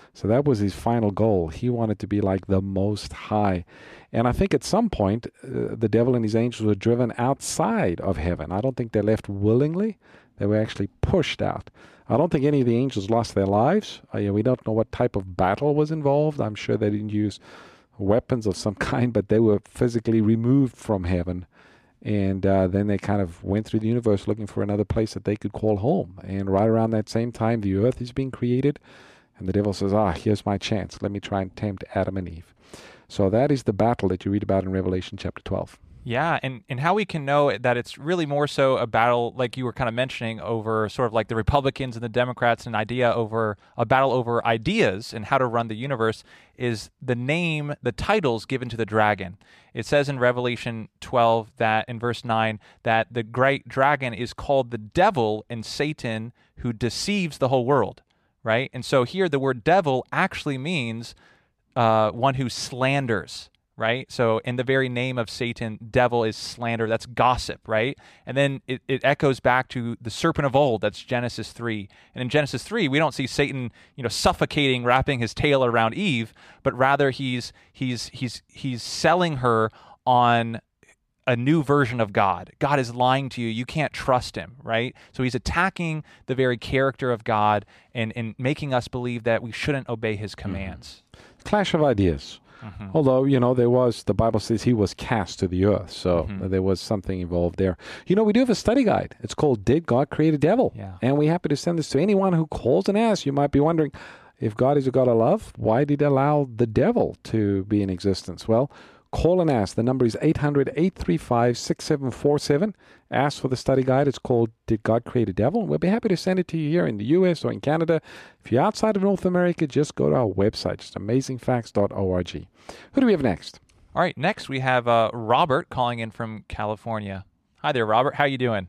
So that was his final goal. He wanted to be like the Most High. And I think at some point, uh, the devil and his angels were driven outside of heaven. I don't think they left willingly. They were actually pushed out. I don't think any of the angels lost their lives. Uh, we don't know what type of battle was involved. I'm sure they didn't use weapons of some kind, but they were physically removed from heaven. And uh, then they kind of went through the universe looking for another place that they could call home. And right around that same time, the earth is being created. And the devil says, ah, here's my chance. Let me try and tempt Adam and Eve. So that is the battle that you read about in Revelation chapter twelve. Yeah, and, and how we can know that it's really more so a battle, like you were kind of mentioning, over sort of like the Republicans and the Democrats, an idea over a battle over ideas and how to run the universe, is the name, the titles given to the dragon. It says in Revelation twelve that in verse nine that the great dragon is called the devil and Satan, who deceives the whole world, right? And so here the word devil actually means uh, one who slanders. Right? So in the very name of Satan, devil is slander. That's gossip, right? And then it, it echoes back to the serpent of old. That's Genesis three. And in Genesis three, we don't see Satan, you know, suffocating, wrapping his tail around Eve, but rather he's he's he's he's selling her on a new version of God. God is lying to you. You can't trust him, right? So he's attacking the very character of God and, and making us believe that we shouldn't obey his commands. Mm-hmm. Clash of ideas. Mm-hmm. Although, you know, there was, the Bible says he was cast to the earth, so mm-hmm. there was something involved there. You know, we do have a study guide. It's called Did God Create a Devil? Yeah. And we're happy to send this to anyone who calls and asks. You might be wondering, if God is a God of love, why did he allow the devil to be in existence? Well, call and ask. The number is eight hundred, eight three five, six seven four seven. Ask for the study guide. It's called Did God Create a Devil? We'll be happy to send it to you here in the U S or in Canada. If you're outside of North America, just go to our website, just amazing facts dot org. Who do we have next? All right, next we have uh, Robert calling in from California. Hi there, Robert. How you doing?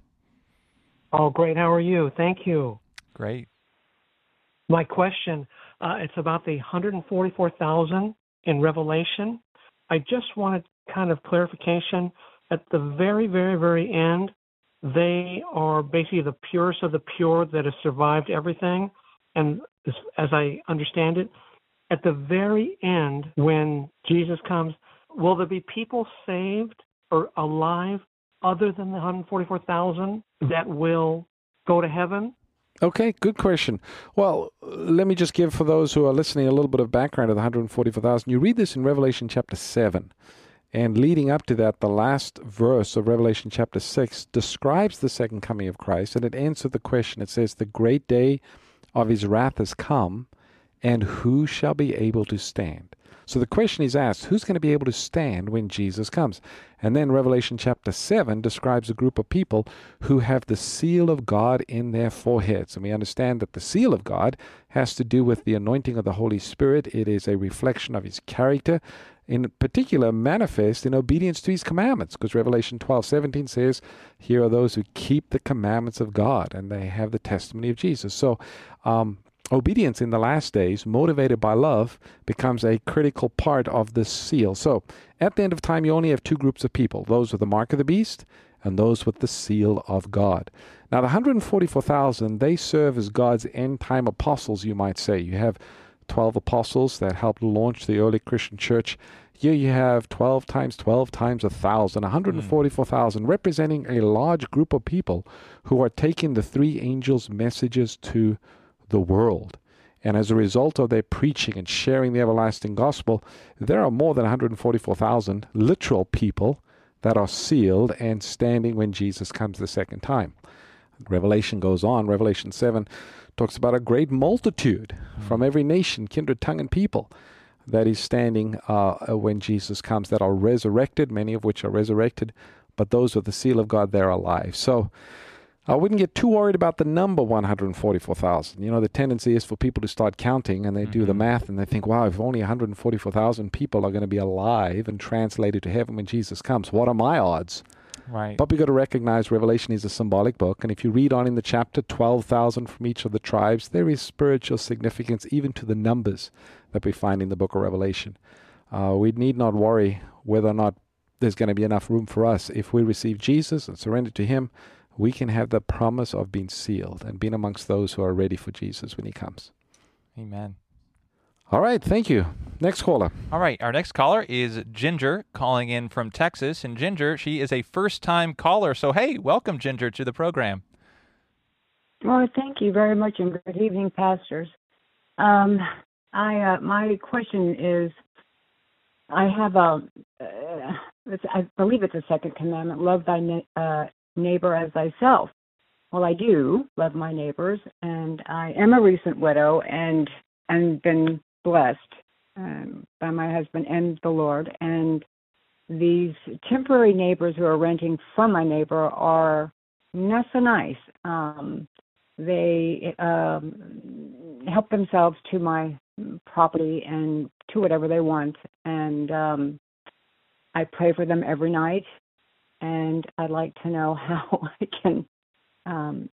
Oh, great. How are you? Thank you. Great. My question, uh, it's about the one hundred forty-four thousand in Revelation. I just wanted kind of clarification. At the very, very, very end, they are basically the purest of the pure that has survived everything. And as, as I understand it, at the very end, when Jesus comes, will there be people saved or alive other than the one hundred forty-four thousand that will go to heaven? Okay, good question. Well, let me just give, for those who are listening, a little bit of background of the one hundred forty-four thousand. You read this in Revelation chapter seven. And leading up to that, the last verse of Revelation chapter six describes the second coming of Christ, and it answers the question. It says, the great day of his wrath has come, and who shall be able to stand? So the question is asked, who's going to be able to stand when Jesus comes? And then Revelation chapter seven describes a group of people who have the seal of God in their foreheads. And we understand that the seal of God has to do with the anointing of the Holy Spirit. It is a reflection of his character, in particular manifest in obedience to his commandments, because Revelation twelve seventeen says, here are those who keep the commandments of God, and they have the testimony of Jesus. So um, obedience in the last days, motivated by love, becomes a critical part of this seal. So at the end of time, you only have two groups of people, those with the mark of the beast and those with the seal of God. Now, the one hundred forty-four thousand, they serve as God's end-time apostles, you might say. You have twelve apostles that helped launch the early Christian church. Here you have twelve times twelve times one thousand, one hundred forty-four thousand, representing a large group of people who are taking the three angels' messages to the world. And as a result of their preaching and sharing the everlasting gospel, there are more than one hundred forty-four thousand literal people that are sealed and standing when Jesus comes the second time. Revelation goes on. Revelation seven talks about a great multitude mm. from every nation, kindred, tongue, and people that is standing uh, when Jesus comes, that are resurrected, many of which are resurrected, but those with the seal of God, they're alive. So I wouldn't get too worried about the number one hundred forty-four thousand. You know, the tendency is for people to start counting, and they mm-hmm. do the math, and they think, wow, if only one hundred forty-four thousand people are going to be alive and translated to heaven when Jesus comes, what are my odds? Right. But we've got to recognize Revelation is a symbolic book, and if you read on in the chapter, twelve thousand from each of the tribes, there is spiritual significance even to the numbers that we find in the book of Revelation. Uh, we need not worry whether or not there's going to be enough room for us. If we receive Jesus and surrender to him, we can have the promise of being sealed and being amongst those who are ready for Jesus when he comes. Amen. All right, thank you. Next caller. All right, our next caller is Ginger, calling in from Texas. And Ginger, she is a first-time caller. So, hey, welcome, Ginger, to the program. Well, thank you very much, and good evening, pastors. Um, I uh, my question is, I have a, uh, it's, I believe it's a second commandment: love thy ne- uh, neighbor as thyself. Well, I do love my neighbors, and I am a recent widow, and and been blessed um, by my husband and the Lord. And these temporary neighbors who are renting from my neighbor are not so nice. Um, they um, help themselves to my property and to whatever they want. And um, I pray for them every night. And I'd like to know how I can um,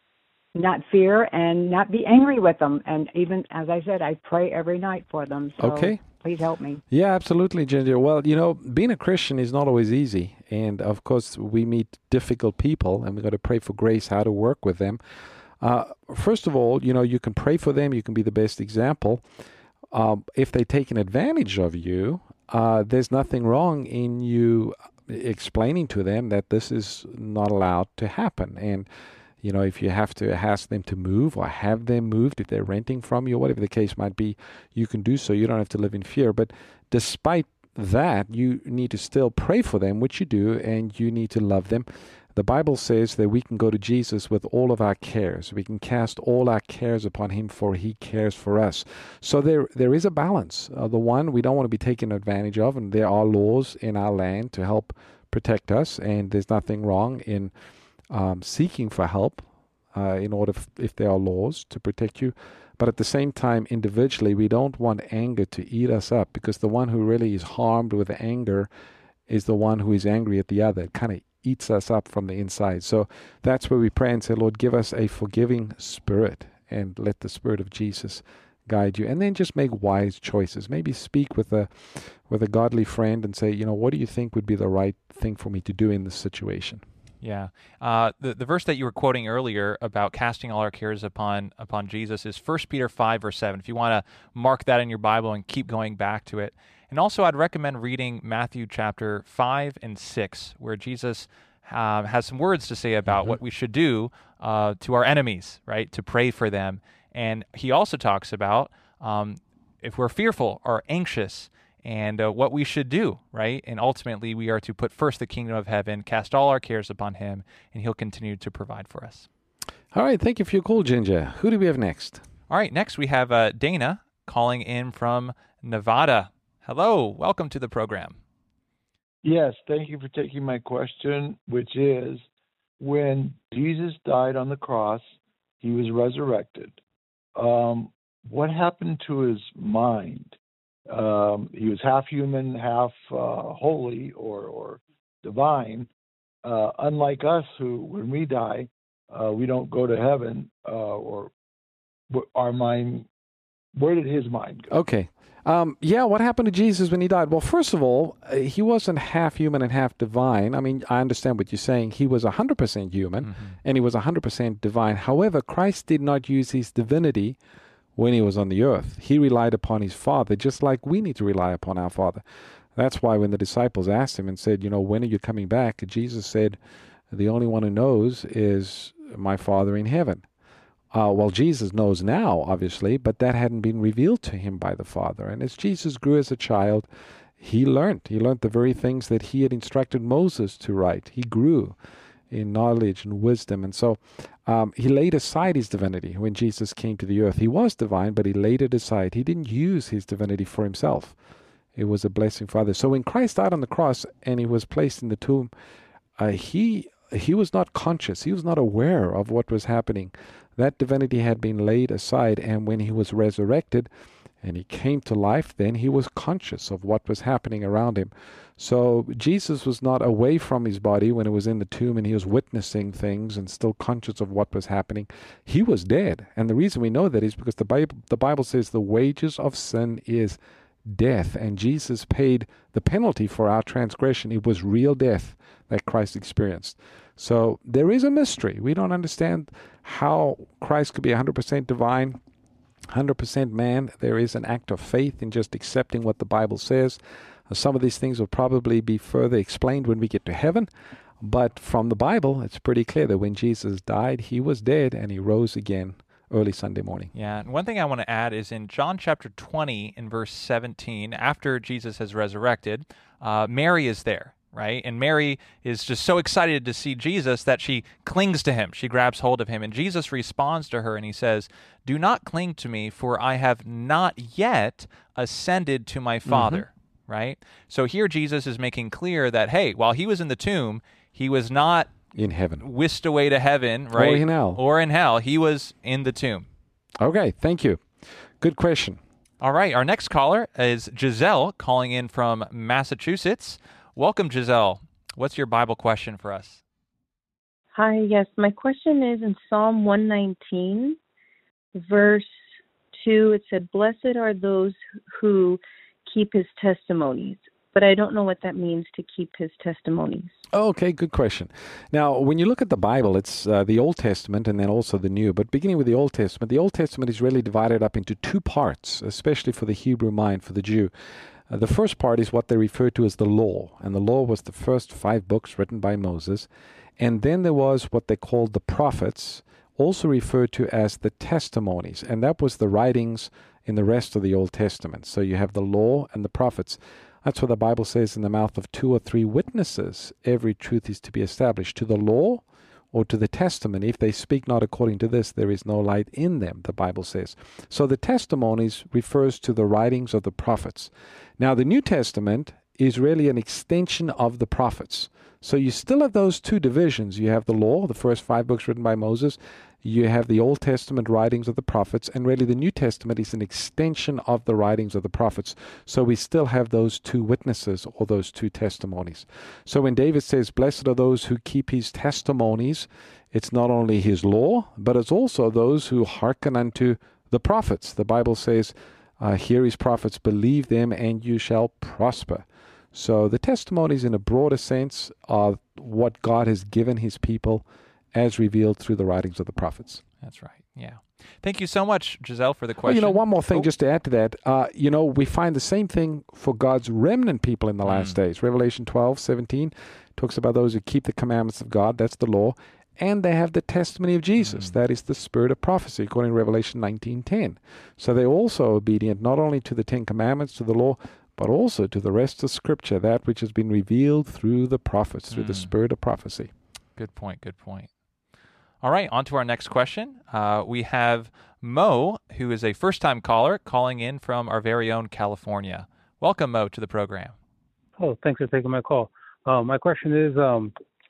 not fear and not be angry with them. And even, as I said, I pray every night for them. So Okay. please help me. Yeah, absolutely, Ginger. Well, you know, being a Christian is not always easy. And, of course, we meet difficult people, and we've got to pray for grace how to work with them. Uh, first of all, you know, you can pray for them. You can be the best example. Um, if they take an advantage of you, uh, there's nothing wrong in you explaining to them that this is not allowed to happen. And, you know, if you have to ask them to move or have them moved, if they're renting from you, whatever the case might be, you can do so. You don't have to live in fear. But despite that, you need to still pray for them, which you do, and you need to love them. The Bible says that we can go to Jesus with all of our cares. We can cast all our cares upon him, for he cares for us. So there there is a balance. Uh, the one, we don't want to be taken advantage of, and there are laws in our land to help protect us, and there's nothing wrong in um, seeking for help uh, in order, f- if there are laws to protect you. But at the same time, individually, we don't want anger to eat us up, because the one who really is harmed with anger is the one who is angry at the other. It kind of eats us up from the inside. So that's where we pray and say, Lord, give us a forgiving spirit, and let the Spirit of Jesus guide you. And then just make wise choices. Maybe speak with a with a godly friend and say, you know, what do you think would be the right thing for me to do in this situation? Yeah. Uh, the, the verse that you were quoting earlier about casting all our cares upon upon Jesus is First Peter five, verse seven. If you want to mark that in your Bible and keep going back to it. And also, I'd recommend reading Matthew chapter five and six, where Jesus uh, has some words to say about mm-hmm. what we should do uh, to our enemies, right, to pray for them. And he also talks about um, if we're fearful or anxious, and uh, what we should do, right? And ultimately, we are to put first the kingdom of heaven, cast all our cares upon him, and he'll continue to provide for us. All right, thank you for your call, Ginger. Who do we have next? All right, next we have uh, Dana calling in from Nevada. Hello, welcome to the program. Yes, thank you for taking my question, which is, when Jesus died on the cross, he was resurrected. Um, what happened to his mind? Um, he was half human, half uh, holy or, or divine. Uh, unlike us, who, when we die, uh, we don't go to heaven, uh, or our mind, where did his mind go? Okay. Um, yeah, what happened to Jesus when he died? Well, first of all, uh, he wasn't half human and half divine. I mean, I understand what you're saying. He was one hundred percent human, mm-hmm. and he was one hundred percent divine. However, Christ did not use his divinity when he was on the earth. He relied upon his Father, just like we need to rely upon our Father. That's why when the disciples asked him and said, you know, when are you coming back? Jesus said, the only one who knows is my Father in heaven. Uh, well, Jesus knows now, obviously, but that hadn't been revealed to him by the Father. And as Jesus grew as a child, he learned. He learned the very things that he had instructed Moses to write. He grew in knowledge and wisdom. And so um, he laid aside his divinity when Jesus came to the earth. He was divine, but he laid it aside. He didn't use his divinity for himself. It was a blessing for others. So when Christ died on the cross and he was placed in the tomb, uh, he he was not conscious. He was not aware of what was happening. That divinity had been laid aside, and when he was resurrected and he came to life, then he was conscious of what was happening around him. So Jesus was not away from his body when he was in the tomb and he was witnessing things and still conscious of what was happening. He was dead. And the reason we know that is because the Bible, the Bible says the wages of sin is death, and Jesus paid the penalty for our transgression. It was real death that Christ experienced. So there is a mystery. We don't understand how Christ could be one hundred percent divine one hundred percent man. There is an act of faith in just accepting what the Bible says. Uh, some of these things will probably be further explained when we get to heaven. But from the Bible, it's pretty clear that when Jesus died, he was dead and he rose again early Sunday morning. Yeah, and one thing I want to add is in John chapter twenty, in verse seventeen, after Jesus has resurrected, uh, Mary is there, right? And Mary is just so excited to see Jesus that she clings to him. She grabs hold of him, and Jesus responds to her, and he says, "Do not cling to me, for I have not yet ascended to my Father." Mm-hmm. Right? So here Jesus is making clear that, hey, while he was in the tomb, he was not in heaven, whisked away to heaven, right? Or in hell. Or in hell. He was in the tomb. Okay, thank you. Good question. All right, our next caller is Giselle, calling in from Massachusetts. Welcome, Giselle. What's your Bible question for us? Hi, yes. My question is in Psalm one nineteen, verse two, it said, "Blessed are those who keep his testimonies." But I don't know what that means, to keep his testimonies. Okay, good question. Now, when you look at the Bible, it's uh, the Old Testament and then also the New. But beginning with the Old Testament, the Old Testament is really divided up into two parts, especially for the Hebrew mind, for the Jew. Uh, the first part is what they refer to as the law. And the law was the first five books written by Moses. And then there was what they called the prophets, also referred to as the testimonies. And that was the writings in the rest of the Old Testament. So you have the law and the prophets. That's what the Bible says, in the mouth of two or three witnesses, every truth is to be established. To the law or to the testimony, if they speak not according to this, there is no light in them, the Bible says. So the testimonies refers to the writings of the prophets. Now, the New Testament is really an extension of the prophets. So you still have those two divisions. You have the law, the first five books written by Moses. You have the Old Testament writings of the prophets, and really the New Testament is an extension of the writings of the prophets. So we still have those two witnesses or those two testimonies. So when David says, "Blessed are those who keep his testimonies," it's not only his law, but it's also those who hearken unto the prophets. The Bible says, uh, "Hear his prophets, believe them, and you shall prosper." So the testimonies in a broader sense are what God has given his people as revealed through the writings of the prophets. That's right, yeah. Thank you so much, Giselle, for the question. Well, you know, one more thing oh. just to add to that. Uh, you know, we find the same thing for God's remnant people in the last mm. days. Revelation twelve seventeen talks about those who keep the commandments of God. That's the law. And they have the testimony of Jesus. Mm. That is the spirit of prophecy, according to Revelation nineteen ten. So they're also obedient not only to the Ten Commandments, to the law, but also to the rest of Scripture, that which has been revealed through the prophets, through mm. the spirit of prophecy. Good point, good point. All right, on to our next question. Uh, we have Mo, who is a first-time caller, calling in from our very own California. Welcome, Mo, to the program. Oh, thanks for taking my call. Uh, my question is, um,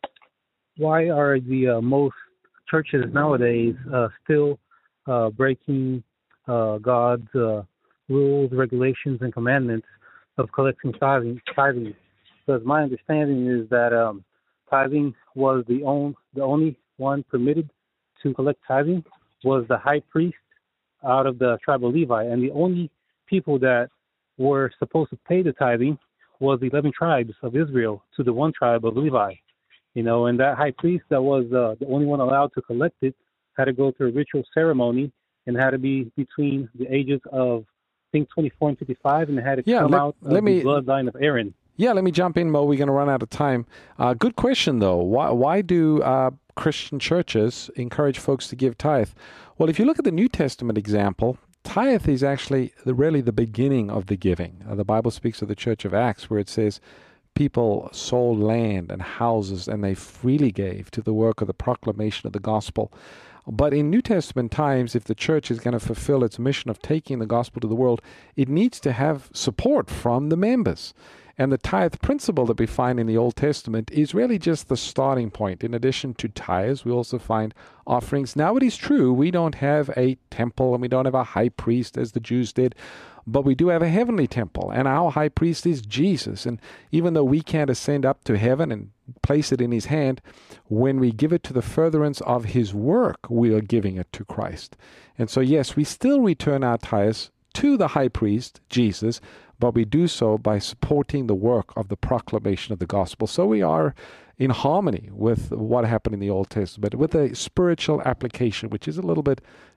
why are the uh, most churches nowadays uh, still uh, breaking uh, God's uh, rules, regulations, and commandments of collecting tithing? tithing? Because my understanding is that um, tithing was the, on, the only one permitted to collect tithing was the high priest out of the tribe of Levi, and the only people that were supposed to pay the tithing was the eleven tribes of Israel to the one tribe of Levi. You know, and that high priest that was uh, the only one allowed to collect it had to go through a ritual ceremony and had to be between the ages of, I think, twenty-four and fifty-five, and it had to yeah, come let, out of let me, the bloodline of Aaron. Yeah, let me jump in, Mo. We're going to run out of time. Uh, good question, though. Why, why do uh, Christian churches encourage folks to give tithe? Well, if you look at the New Testament example, tithe is actually the, really the beginning of the giving. Uh, the Bible speaks of the Church of Acts, where it says people sold land and houses, and they freely gave to the work of the proclamation of the gospel. But in New Testament times, if the church is going to fulfill its mission of taking the gospel to the world, it needs to have support from the members. And the tithe principle that we find in the Old Testament is really just the starting point. In addition to tithes, we also find offerings. Now, it is true, we don't have a temple and we don't have a high priest as the Jews did, but we do have a heavenly temple, and our high priest is Jesus. And even though we can't ascend up to heaven and place it in his hand, when we give it to the furtherance of his work, we are giving it to Christ. And so, yes, we still return our tithes to the high priest, Jesus, but we do so by supporting the work of the proclamation of the gospel. So we are in harmony with what happened in the Old Testament, with a spiritual application, which is a little bit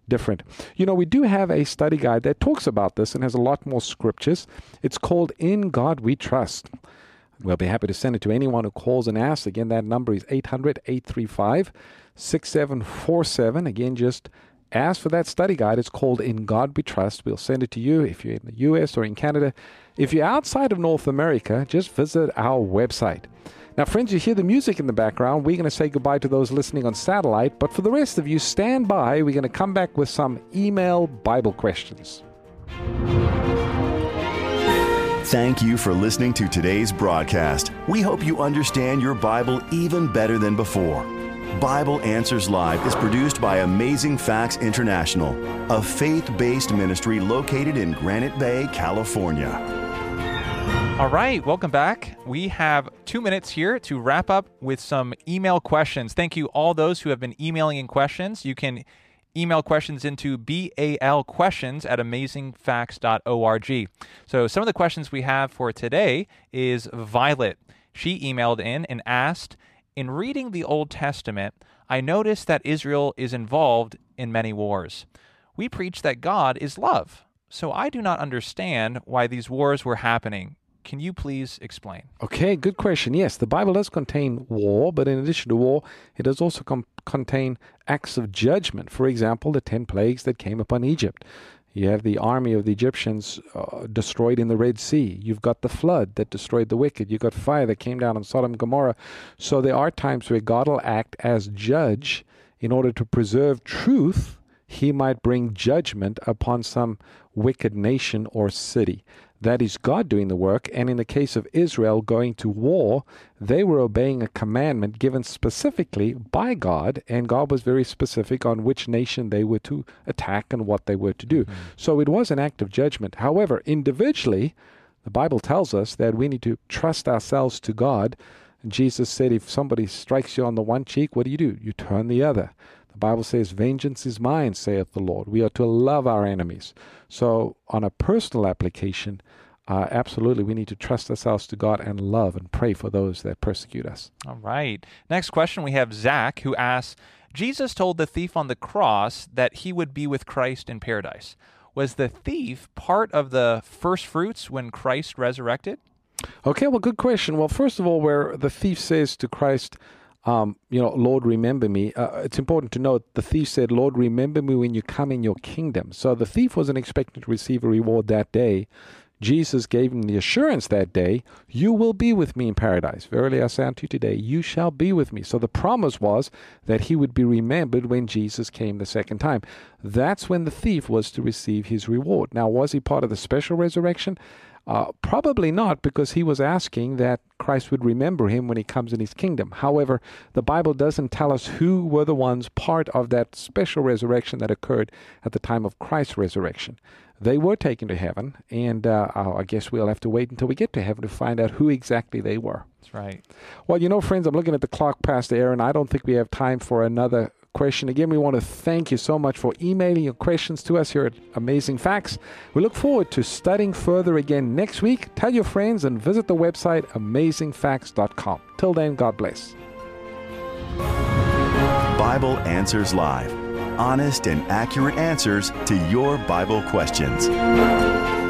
different. You know, we do have a study guide that talks about this and has a lot more scriptures. It's called In God We Trust. We'll be happy to send it to anyone who calls and asks. Again, that number is eight hundred, eight three five, six seven four seven. Again, just ask for that study guide. It's called In God We Trust. We'll send it to you if you're in the U S or in Canada. If you're outside of North America, just visit our website. Now, friends, you hear the music in the background. We're going to say goodbye to those listening on satellite. But for the rest of you, stand by. We're going to come back with some email Bible questions. Thank you for listening to today's broadcast. We hope you understand your Bible even better than before. Bible Answers Live is produced by Amazing Facts International, a faith-based ministry located in Granite Bay, California. All right, welcome back. We have two minutes here to wrap up with some email questions. Thank you all those who have been emailing in questions. You can email questions into balquestions at amazing facts dot org. So some of the questions we have for today is Violet. She emailed in and asked, in reading the Old Testament, I noticed that Israel is involved in many wars. We preach that God is love, so I do not understand why these wars were happening. Can you please explain? Okay, good question. Yes, the Bible does contain war, but in addition to war, it does also com- contain acts of judgment. For example, the ten plagues that came upon Egypt. You have the army of the Egyptians uh, destroyed in the Red Sea. You've got the flood that destroyed the wicked. You've got fire that came down on Sodom and Gomorrah. So there are times where God will act as judge in order to preserve truth. He might bring judgment upon some wicked nation or city. That is God doing the work, and in the case of Israel going to war, they were obeying a commandment given specifically by God, and God was very specific on which nation they were to attack and what they were to do. Mm-hmm. So it was an act of judgment. However, individually, the Bible tells us that we need to trust ourselves to God. And Jesus said, if somebody strikes you on the one cheek, what do you do? You turn the other. The Bible says, vengeance is mine, saith the Lord. We are to love our enemies. So on a personal application, uh, absolutely, we need to trust ourselves to God and love and pray for those that persecute us. All right. Next question, we have Zach, who asks, Jesus told the thief on the cross that he would be with Christ in paradise. Was the thief part of the first fruits when Christ resurrected? Okay, well, good question. Well, first of all, where the thief says to Christ, Um, you know, Lord, remember me. Uh, it's important to note the thief said, Lord, remember me when you come in your kingdom. So the thief wasn't expecting to receive a reward that day. Jesus gave him the assurance that day, you will be with me in paradise. Verily I say unto you today, you shall be with me. So the promise was that he would be remembered when Jesus came the second time. That's when the thief was to receive his reward. Now, was he part of the special resurrection? Uh, probably not, because he was asking that Christ would remember him when he comes in his kingdom. However, the Bible doesn't tell us who were the ones part of that special resurrection that occurred at the time of Christ's resurrection. They were taken to heaven, and uh, I guess we'll have to wait until we get to heaven to find out who exactly they were. That's right. Well, you know, friends, I'm looking at the clock, Pastor Aaron. I don't think we have time for another question. Again, we want to thank you so much for emailing your questions to us here at Amazing Facts. We look forward to studying further again next week. Tell your friends and visit the website amazing facts dot com. Till then, God bless. Bible Answers Live. Honest and accurate answers to your Bible questions.